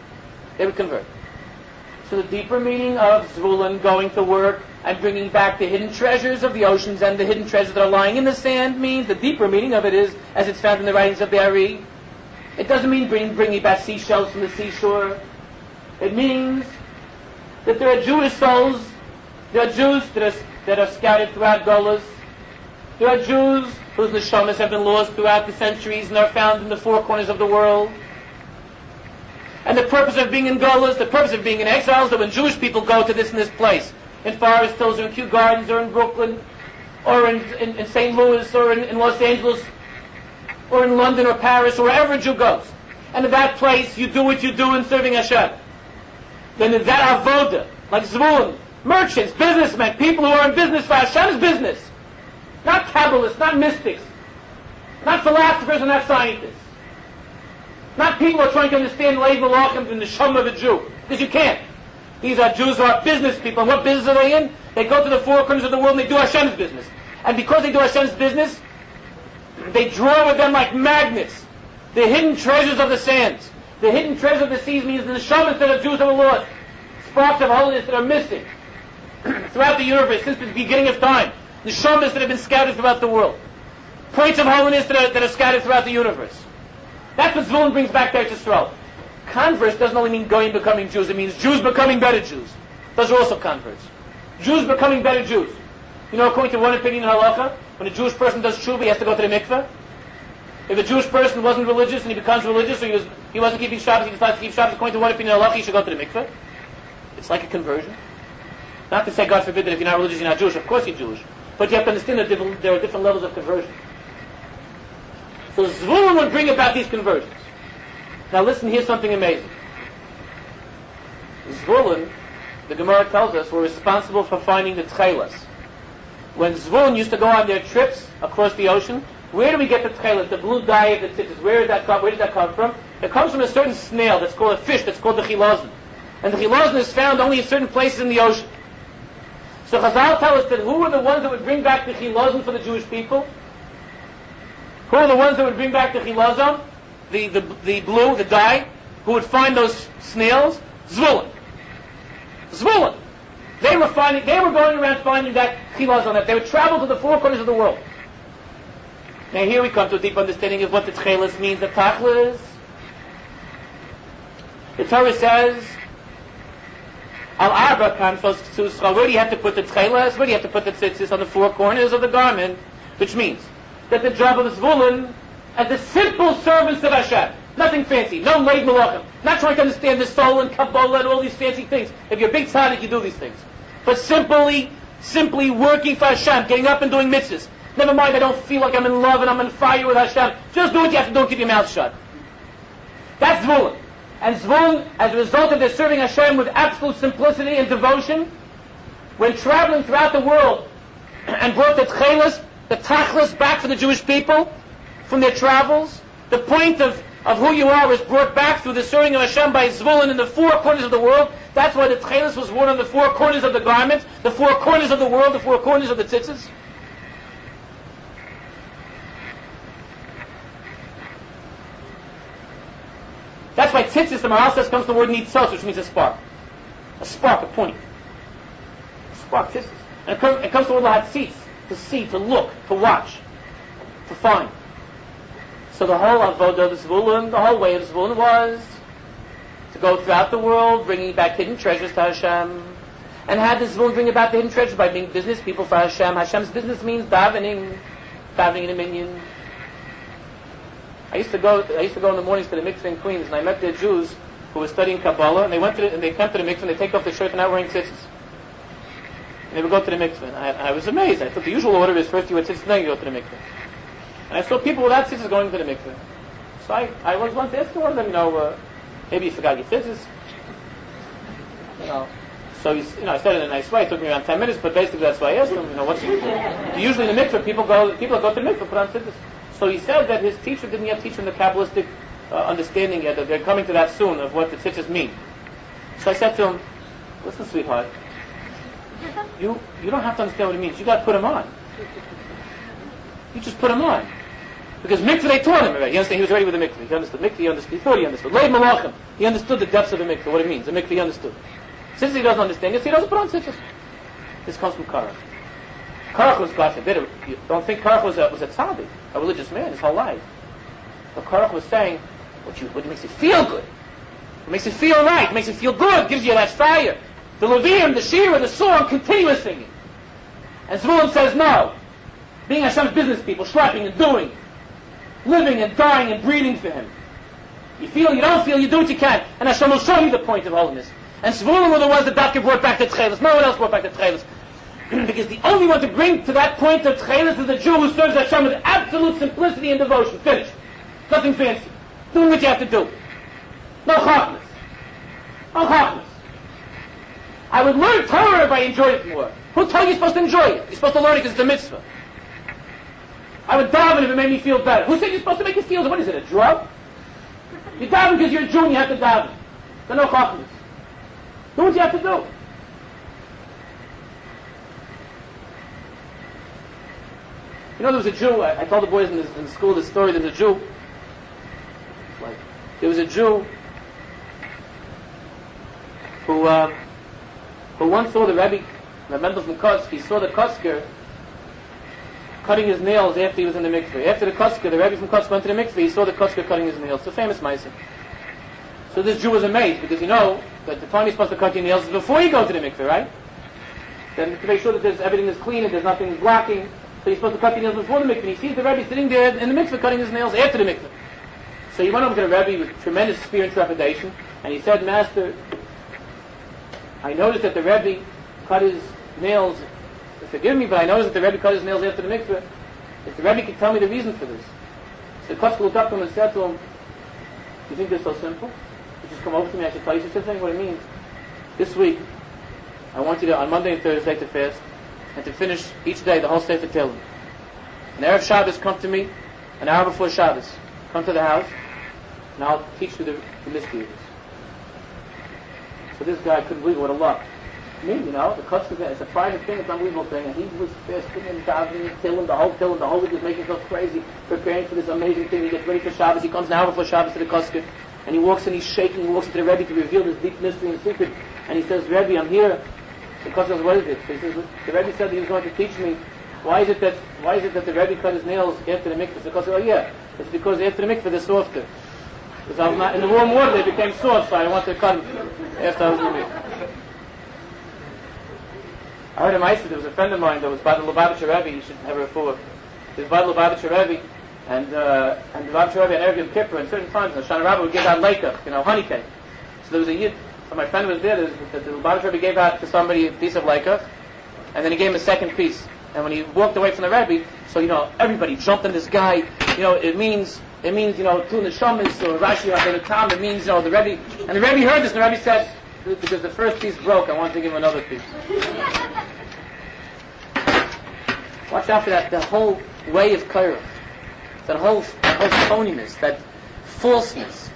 So the deeper meaning of Zvulun going to work and bringing back the hidden treasures of the oceans and the hidden treasures that are lying in the sand means, the deeper meaning of it is, as it's found in the writings of the Ari, it doesn't mean bringing back seashells from the seashore. It means that there are Jewish souls, there are Jews that are scattered throughout Golas. There are Jews whose neshamas have been lost throughout the centuries and are found in the four corners of the world. And the purpose of being in Golas, the purpose of being in exile, is that when Jewish people go to this and this place, in Forest Hills or in Kew Gardens or in Brooklyn or in St. Louis or in Los Angeles or in London or Paris or wherever a Jew goes, and in that place you do what you do in serving Hashem, then in that avoda, like Zvulun, merchants, businessmen, people who are in business for Hashem's business, not Kabbalists, not mystics, not philosophers and not scientists, not people who are trying to understand Lev Malachim and the Neshama of a Jew, because you can't. These are Jews who are business people, and what business are they in? They go to the four corners of the world and they do Hashem's business. And because they do Hashem's business, they draw with them like magnets the hidden treasures of the sands. The hidden treasures of the seas means the neshamas that are Jews that are lost, sparks of holiness that are missing throughout the universe since the beginning of time. The neshamas that have been scattered throughout the world. Points of holiness that are scattered throughout the universe. That's what Zvulun brings back to Eretz Yisrael. Converts doesn't only mean Goyim becoming Jews, it means Jews becoming better Jews. Those are also converts. Jews becoming better Jews. You know, according to one opinion in halacha, when a Jewish person does tshuva, he has to go to the mikveh. If a Jewish person wasn't religious and he becomes religious, or he wasn't keeping Shabbos, he decides to keep Shabbos, according to one opinion in halacha, he should go to the mikveh. It's like a conversion. Not to say, God forbid, that if you're not religious, you're not Jewish. Of course you're Jewish. But you have to understand that there are different levels of conversion. So Zvulun would bring about these conversions. Now listen, here's something amazing. Zvulun, the Gemara tells us, were responsible for finding the tchelas. When Zvulun used to go on their trips across the ocean, where do we get the tchelas, the blue dye of the tzitzis? Where did that come from? It comes from a certain snail that's called a fish, that's called the chilazon. And the chilazon is found only in certain places in the ocean. So Chazal tell us that who were the ones that would bring back the chilazon for the Jewish people? Who are the ones that would bring back the chilazon? The blue, the dye? Who would find those snails? Zvulun. Zvulun. They were going around finding that chilazon, that they would travel to the four corners of the world. Now here we come to a deep understanding of what the tchelis means, the tachlis. The Torah says, Al arba kanfos, where do you have to put the tchelis? Where do you have to put the tzitzis? On the four corners of the garment, which means that the job of Zvulun as the simple servants of Hashem, nothing fancy, no leid malachim, not trying to understand the soul and Kabbalah and all these fancy things. If you're a big tzaddik, you do these things. But simply working for Hashem, getting up and doing mitzvahs. Never mind, I don't feel like I'm in love and I'm on fire with Hashem. Just do what you have to do and keep your mouth shut. That's Zvulun. And Zvulun, as a result of their serving Hashem with absolute simplicity and devotion, when traveling throughout the world and brought the tchelis, the tachlis back for the Jewish people from their travels, the point of who you are is brought back through the serving of Hashem by Zvulun in the four corners of the world. That's why the tchelis was worn on the four corners of the garments, the four corners of the world, the four corners of the tzitzis. That's why tzitzis, the Maharal says, comes from the word nitzos, which means a spark. A spark, a point. A spark, tzitzis. And it comes from the word lahatzitz, to see, to look, to watch, to find. So the whole avodah of Zvulun, the whole way of Zvulun was to go throughout the world, bringing back hidden treasures to Hashem. And how does Zvulun bring about the hidden treasures? By being business people for Hashem. Hashem's business means davening in a minyan. I used to go in the mornings to the mikveh in Queens, and I met there Jews who were studying Kabbalah, and they come to the mikveh, and they take off their shirt and not wearing tzitzis. And they would go to the mikveh, and I was amazed. I thought the usual order is first you wear tzitzis, then you go to the mikveh. And I saw people without tzitzis going to the mikveh. So I was once asking one of them, maybe you forgot your tzitzis. So I said it in a nice way. It took me around 10 minutes, but basically that's why I asked him, usually in the mikveh, people go to the mikveh, put on tzitzis. So he said that his teacher didn't yet teach him the Kabbalistic understanding yet, that they're coming to that soon, of what the tzitzis mean. So I said to him, listen, sweetheart, you don't have to understand what it means. You got to put them on. You just put them on. Because mikveh, they taught him already. He was ready with the mikveh. He understood mikveh, he understood. He thought he understood. Leid malachim. He understood the depths of the mikveh, what it means. The mikveh he understood. Since he doesn't understand it, he doesn't put on tzitzis. This comes from Korach. Korach was, God forbid, you don't think Korach was a tzaddik, a religious man his whole life. But Korach was saying, what makes you feel good. What makes you feel right. What makes you feel good. Gives you that fire. The Levium, the Shira, the song, continuous singing. And Zvulun says no. Being Hashem's business people, schlepping and doing. Living and dying and breathing for Him. You feel, you don't feel, you do what you can. And Hashem will show you the point of holiness. And Zvulun were the ones that Dafka brought back the Tchelis. No one else brought back the Tchelis. Because the only one to bring to that point of Tchelis is the Jew who serves Hashem with absolute simplicity and devotion. Finished. Nothing fancy. Doing what you have to do. No chachmas. No chachmas. I would learn Torah if I enjoyed it more. Who told you you're supposed to enjoy it? You're supposed to learn it because it's a mitzvah. I would daven if it made me feel better. Who said you're supposed to make you feel better? What is it, a drug? You daven because you're a Jew and you have to daven. There are no chachmas. Do what you have to do. There was a Jew, I told the boys in school this story, there was a Jew who once saw the Rebbe, the Mendel from Kosk, he saw the Kosker cutting his nails after he was in the mikveh. After the Kosker, the Rebbe from Kosk went to the mikveh, he saw the Kosker cutting his nails. It's a famous ma'aseh. So this Jew was amazed, because that the time you're supposed to cut your nails is before you go to the mikveh, right? then to make sure that everything is clean and there's nothing blocking. So he's supposed to cut the nails before the mikveh. And he sees the Rebbe sitting there in the mikveh cutting his nails after the mikveh. So he went over to the Rebbe with tremendous fear and trepidation, and he said, Master, I noticed that the Rebbe cut his nails, forgive me, but I noticed that the Rebbe cut his nails after the mikveh. If the Rebbe could tell me the reason for this. So the Kotzker looked up to him and said to him, you think this is so simple? You just come over to me, I should tell you. He said, what it means. This week, I want you to, on Monday and Thursday, to fast, and to finish each day the whole Sefer Tehillim. And Erev Shabbos, come to me, an hour before Shabbos. Come to the house, and I'll teach you the mystery of this. So this guy couldn't believe it. What a luck. Me, the Kotzker, it's a private thing, it's an unbelievable thing, and he was fasting and davening and the whole week was making himself crazy, preparing for this amazing thing. He gets ready for Shabbos, he comes an hour before Shabbos to the Kotzker, and he walks in, he's shaking, he walks into the Rebbe to reveal this deep mystery and secret, and he says, Rebbe, I'm here. The Kotzker says, what is it? He says, the Rebbe said that he was going to teach me, why is it that the Rebbe cut his nails after the mikveh? The Kotzker said, oh yeah, it's because after the mikveh they're softer. Because I was not, in the warm water they became soft, so I wanted to cut them after I was in the mikveh. I heard a Meister, there was a friend of mine that was by the Lubavitcher Rebbe, you should have a refuah. He was by the Lubavitcher Rebbe, and the Lubavitcher Rebbe at Erev Yom Kippur, and certain times, the Shana Rabbah would give out leikach, honey cake. So there was a yid, so my friend was there, the Lubavitcher Rebbe gave out to somebody a piece of leikach, and then he gave him a second piece. And when he walked away from the Rebbe, so everybody jumped on this guy, it means two neshamas, or Rashi Rabbeinu Tam, it means, the Rebbe, and the Rebbe heard this, and the Rebbe said, because the first piece broke, I wanted to give him another piece. Watch out for that, the whole way of Korach, that whole phoniness, that falseness.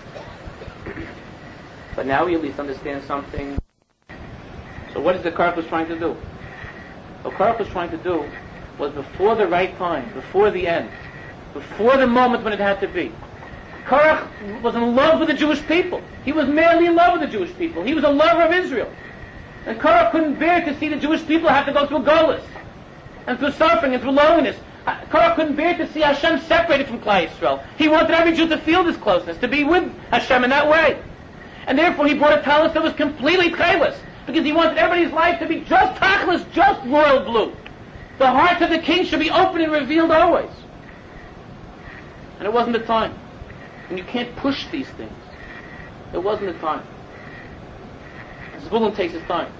But now we at least understand something. So what is the Korach was trying to do? What Korach was trying to do was before the right time, before the end, before the moment when it had to be. Korach was in love with the Jewish people. He was madly in love with the Jewish people. He was a lover of Israel. And Korach couldn't bear to see the Jewish people have to go through Golus, and through suffering, and through loneliness. Korach couldn't bear to see Hashem separated from Klal Yisrael. He wanted every Jew to feel this closeness, to be with Hashem in that way. And therefore he brought a talus that was completely tchelis, because he wanted everybody's life to be just tachlis, just royal blue. The heart of the king should be open and revealed always. And it wasn't the time. And you can't push these things. It wasn't the time. Zvulun takes his time.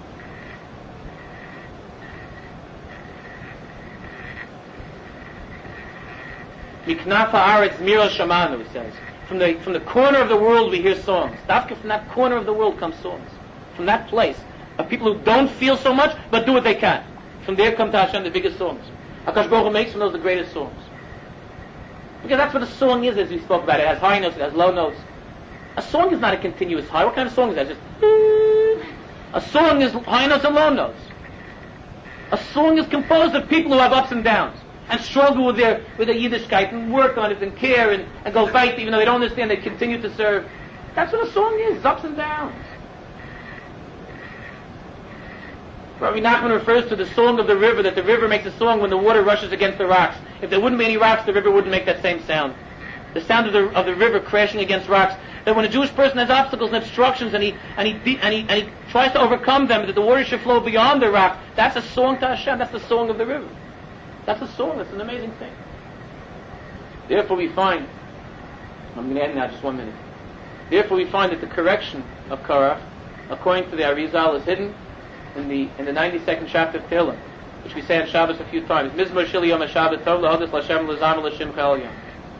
Miknafa Aretz Mira Shamanu, he says. From the corner of the world we hear songs. Dafka, from that corner of the world come songs. From that place of people who don't feel so much but do what they can. From there come to Hashem the biggest songs. Akash Baruch Hu makes from those the greatest songs. Because that's what a song is, as we spoke about. It has high notes, it has low notes. A song is not a continuous high. What kind of song is that? Just a song is high notes and low notes. A song is composed of people who have ups and downs, and struggle with their Yiddishkeit, and work on it, and care, and go fight, even though they don't understand, they continue to serve. That's what a song is, ups and downs. Rabbi Nachman refers to the song of the river, that the river makes a song when the water rushes against the rocks. If there wouldn't be any rocks, the river wouldn't make that same sound. The sound of the river crashing against rocks. That when a Jewish person has obstacles and obstructions and he tries to overcome them, that the water should flow beyond the rock, that's a song to Hashem. That's the song of the river. That's a song. That's an amazing thing. Therefore we find, I'm going to end now just 1 minute. Therefore we find that the correction of Korach, according to the Arizal, is hidden in the 92nd chapter of Tehillim, which we say on Shabbos a few times. Mizmor Shili Yom HaShabbat Tov L'Hodas L'Hashem L'Zam L'Shim Chel Yom.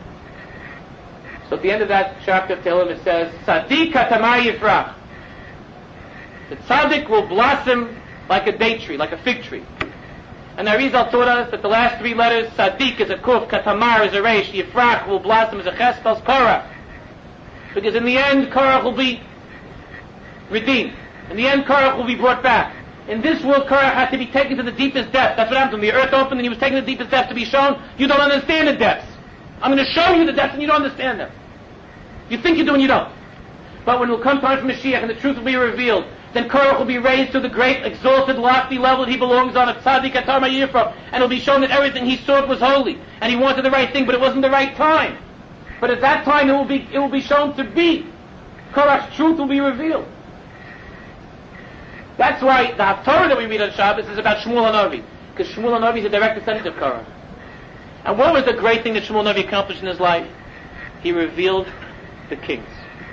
So at the end of that chapter of Tehillim it says, Tzaddik Katamar Yifrach. The tzaddik will blossom like a date tree, like a fig tree. And the Arizal taught us that the last three letters, Tzaddik is a kuf, Katamar is a resh, Yifrach will blossom as a ches spells Korach. Because in the end, Korach will be redeemed. In the end, Korach will be brought back. In this world, Korach had to be taken to the deepest depths. That's what happened when the earth opened and he was taken to the deepest depths to be shown. You don't understand the depths. I'm going to show you the depths and you don't understand them. You think you do and you don't. But when it will come time for Mashiach and the truth will be revealed, then Korach will be raised to the great, exalted, lofty level that he belongs on, of Tzaddik Atar Ma'yifra, and it will be shown that everything he sought was holy, and he wanted the right thing, but it wasn't the right time. But at that time it will be shown to be. Korach's truth will be revealed. That's why the Haftarah that we read on Shabbos is about Shmuel HaNavi, because Shmuel HaNavi is a direct descendant of Korah. And what was the great thing that Shmuel HaNavi accomplished in his life? He revealed the kings.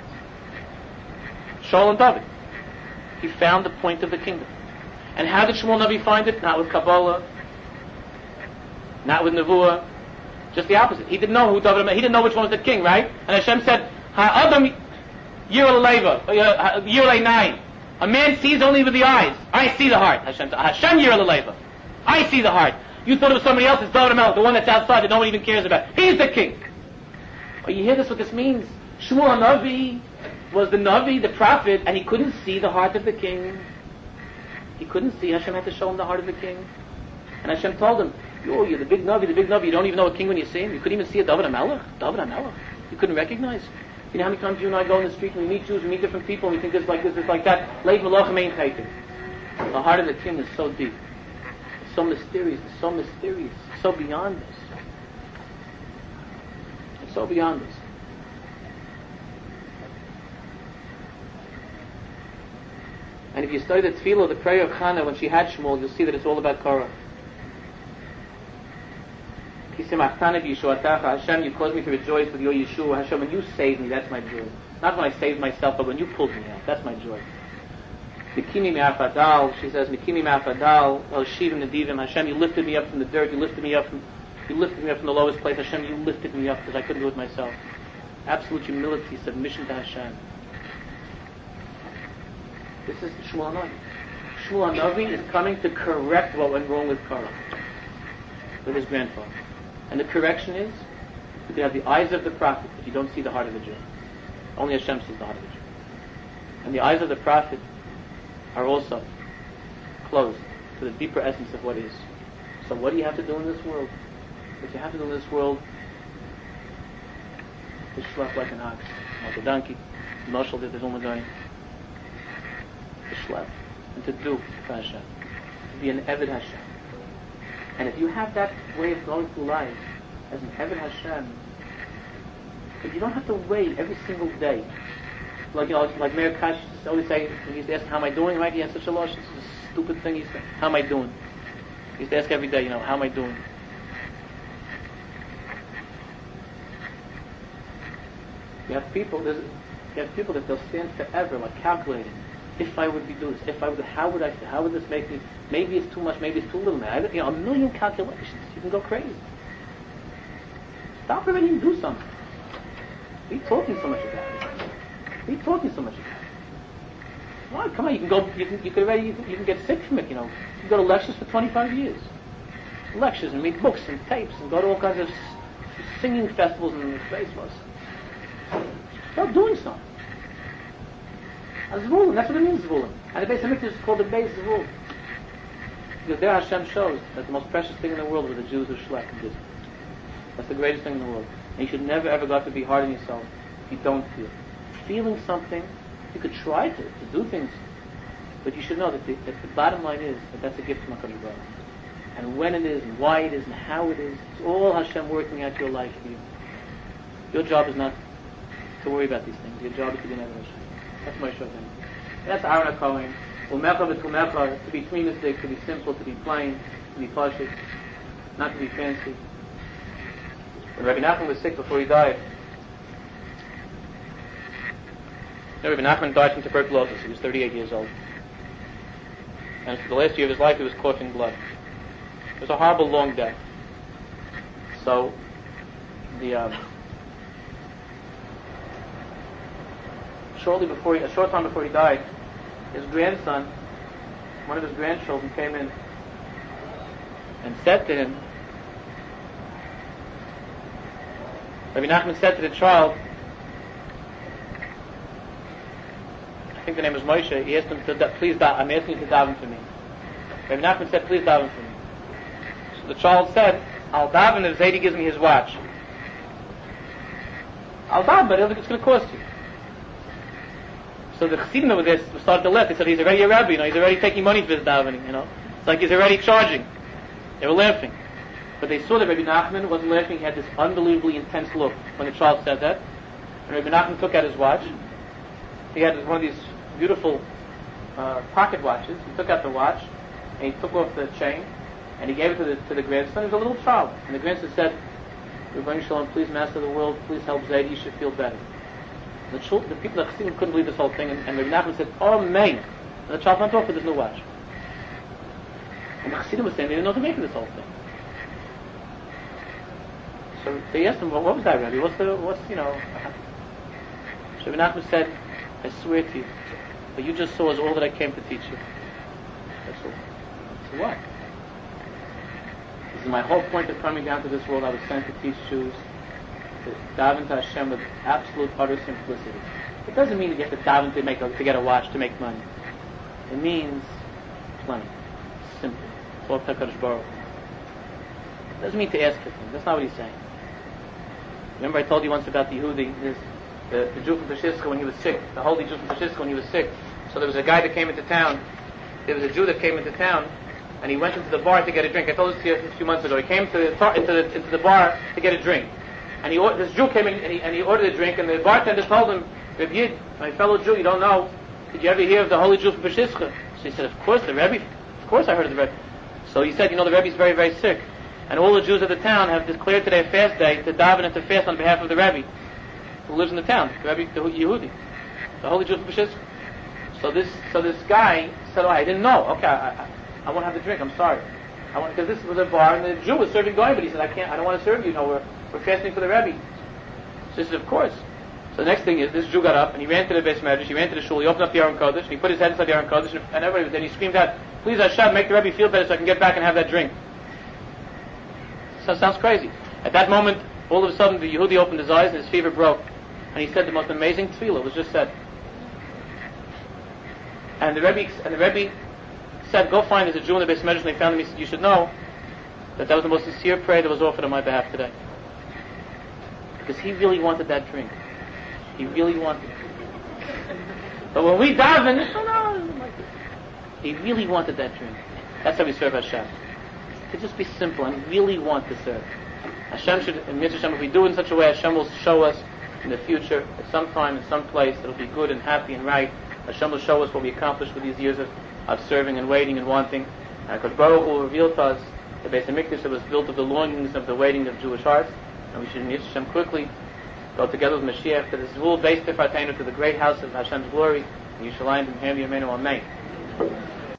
Shaul and David. He found the point of the kingdom. And how did Shmuel HaNavi find it? Not with Kabbalah, not with Nevuah, just the opposite. He didn't know who David, he didn't know which one was the king, right? And Hashem said, Ha'adam Yirah Leva, Yirah 9. A man sees only with the eyes. I see the heart. Hashem Yirah Leva. I see the heart. You thought it was somebody else. It's David HaMelech, the one that's outside that nobody even cares about. He's the king. Oh, you hear this? What this means? Shmuel HaNavi was the Navi, the prophet, and he couldn't see the heart of the king. He couldn't see. Hashem had to show him the heart of the king. And Hashem told him, "Yo, you're the big Navi, the big Navi. You don't even know a king when you see him. You couldn't even see a David HaMelech. David HaMelech. You couldn't recognize. You know how many times you and I go in the street and we meet Jews, we meet different people, and we think this like this, this like that. Leit Malachim Ein Chaytim. The heart of the king is so deep. It's so mysterious. It's so mysterious. It's so beyond this. It's so beyond this. And if you study the tefillah, the prayer of Hannah when she had Shmuel, you'll see that it's all about Korah. Hashem, you caused me to rejoice with your Yeshua. Hashem, when you saved me, that's my joy. Not when I saved myself, but when you pulled me out. That's my joy. Mikimi me'afadal, she says, Mikimi me'afadal, El Shivim Nedivim. Hashem, you lifted me up from the dirt. You lifted me up from the lowest place. Hashem, you lifted me up because I couldn't do it myself. Absolute humility, submission to Hashem. This is Shmuel HaNavi. Shmuel HaNavi is coming to correct what went wrong with Korah, with his grandfather. And the correction is, you can have the eyes of the prophet, but you don't see the heart of the Jew. Only Hashem sees the heart of the Jew. And the eyes of the prophet are also closed to the deeper essence of what is. So what do you have to do in this world? What you have to do in this world is schlep like an ox, like a donkey. Moshe did the Zulmagoyim. To schlep and to do for Hashem. To be an Eved Hashem. And if you have that way of going through life as an Eved Hashem, if you don't have to wait every single day, like like Meir Kash used to always say, when he used to ask, how am I doing, right? He has such a loss, this is a stupid thing he said. How am I doing? He used to ask every day, how am I doing? You have people that they'll stand forever, like calculating. If I would be doing this, how would this make me? Maybe it's too much, maybe it's too little. A million calculations. You can go crazy. Stop already and do something. What are you talking so much about it? What are you talking so much about it? Well, come on, you can go. You can get sick from it. You can go to lectures for 25 years, lectures and read books and tapes and go to all kinds of singing festivals and festivals. Start doing something. Zvulun, that's what it means, Zvulun. And the Beis HaMikdash is called the Beis Zvul. Because there Hashem shows that the most precious thing in the world was the Jews who schlep and did. That's the greatest thing in the world. And you should never ever go to be hard on yourself if you don't feel. Feeling something, you could try to do things, but you should know that the bottom line is that that's a gift from HaKadosh Baruch Hu. And when it is, and why it is, and how it is, it's all Hashem working out your life for you. Your job is not to worry about these things. Your job is to be an Eved Hashem. That's my short name. That's Aaron HaKohen. Umecha v'tumecha, to be tweamistic, to be simple, to be plain, to be pashut, not to be fancy. When Rabbi Nachman was sick before he died, Rabbi Nachman died from tuberculosis. He was 38 years old. And for the last year of his life, he was coughing blood. It was a horrible, long death. So, a short time before he died, his grandson, one of his grandchildren, came in and said to him, Rabbi Nachman said to the child, I think the name was Moshe, he asked him to I'm asking you to daven for me. Rabbi Nachman said, please daven for me. So the child said, I'll daven if Zaidi gives me his watch. I'll daven, but it's going to cost you. So the Chassidim over there started to laugh. They said, he's already a rabbi, he's already taking money for his davening, It's like he's already charging. They were laughing. But they saw that Rabbi Nachman wasn't laughing. He had this unbelievably intense look when the child said that. And Rabbi Nachman took out his watch. He had one of these beautiful pocket watches. He took out the watch, and he took off the chain, and he gave it to the grandson. He was a little child. And the grandson said, Rebbeinu Shalom, please master the world, please help Zayd, you should feel better. The people that Chassidim couldn't believe this whole thing, and Rabbi Nachman said, oh man. And the child went off with his new watch. And the Chassidim was saying they didn't know to make this whole thing. So they asked him, well, what was that, Rabbi? So Rabbi Nachman said, I swear to you, what you just saw is all that I came to teach you. That's all. So what? This is my whole point of coming down to this world. I was sent to teach Jews to daven to Hashem with absolute utter simplicity. It doesn't mean that you have to daven to get a watch to make money. It means plain, simple. It doesn't mean to ask for things. That's not what he's saying. Remember I told you once about the Yehudi, the Jew from Peshizka when he was sick, the holy Jew from Peshizka when he was sick. So there was a guy that came into town. There was a Jew that came into town, and he went into the bar to get a drink. I told this to you a few months ago. He came into the bar to get a drink, and this Jew came in and he ordered a drink, and the bartender told him, Reb Yid, my fellow Jew, you don't know. Did you ever hear of the holy Jew from Peshizka? So he said, of course, the Rebbe. Of course, I heard of the Rebbe. So he said, the Rebbe's very, very sick, and all the Jews of the town have declared today a fast day to daven and to fast on behalf of the Rebbe who lives in the town, the Rebbe, the Yehudi, the holy Jew from Peshizka. So this guy said, I didn't know. Okay, I won't have the drink. I'm sorry. Because this was a bar and the Jew was serving goyim, but he said, I don't want to serve you. We're fasting for the Rebbe. So he said, of course. So the next thing is, this Jew got up and he ran to the Beis Medrash, he ran to the shul, he opened up the Aron Kodesh, and he put his head inside the Aron Kodesh, and everybody was there. He screamed out, please Hashem, make the Rebbe feel better so I can get back and have that drink. So it sounds crazy. At that moment, all of a sudden, the Yehudi opened his eyes and his fever broke. And he said the most amazing tefillah was just said. And the Rebbe said, go find, there's a Jew in the Beis Medrash, and they found him. He said, you should know that was the most sincere prayer that was offered on my behalf today. Because he really wanted that drink. He really wanted it. But when we daven, he really wanted that drink. That's how we serve Hashem. To just be simple and really want to serve. Hashem should, in Mitzvah Hashem, if we do it in such a way, Hashem will show us in the future, at some time, in some place, it'll be good and happy and right. Hashem will show us what we accomplished with these years of serving and waiting and wanting. And because Baruch will reveal to us the Beis HaMikdash that was built of the longings of the waiting of Jewish hearts, and we should, in Mitzvah Hashem, quickly go together with Mashiach to this rule based to the great house of Hashem's glory, in Yerushalayim, B'Mehera B'Yameinu, Amen.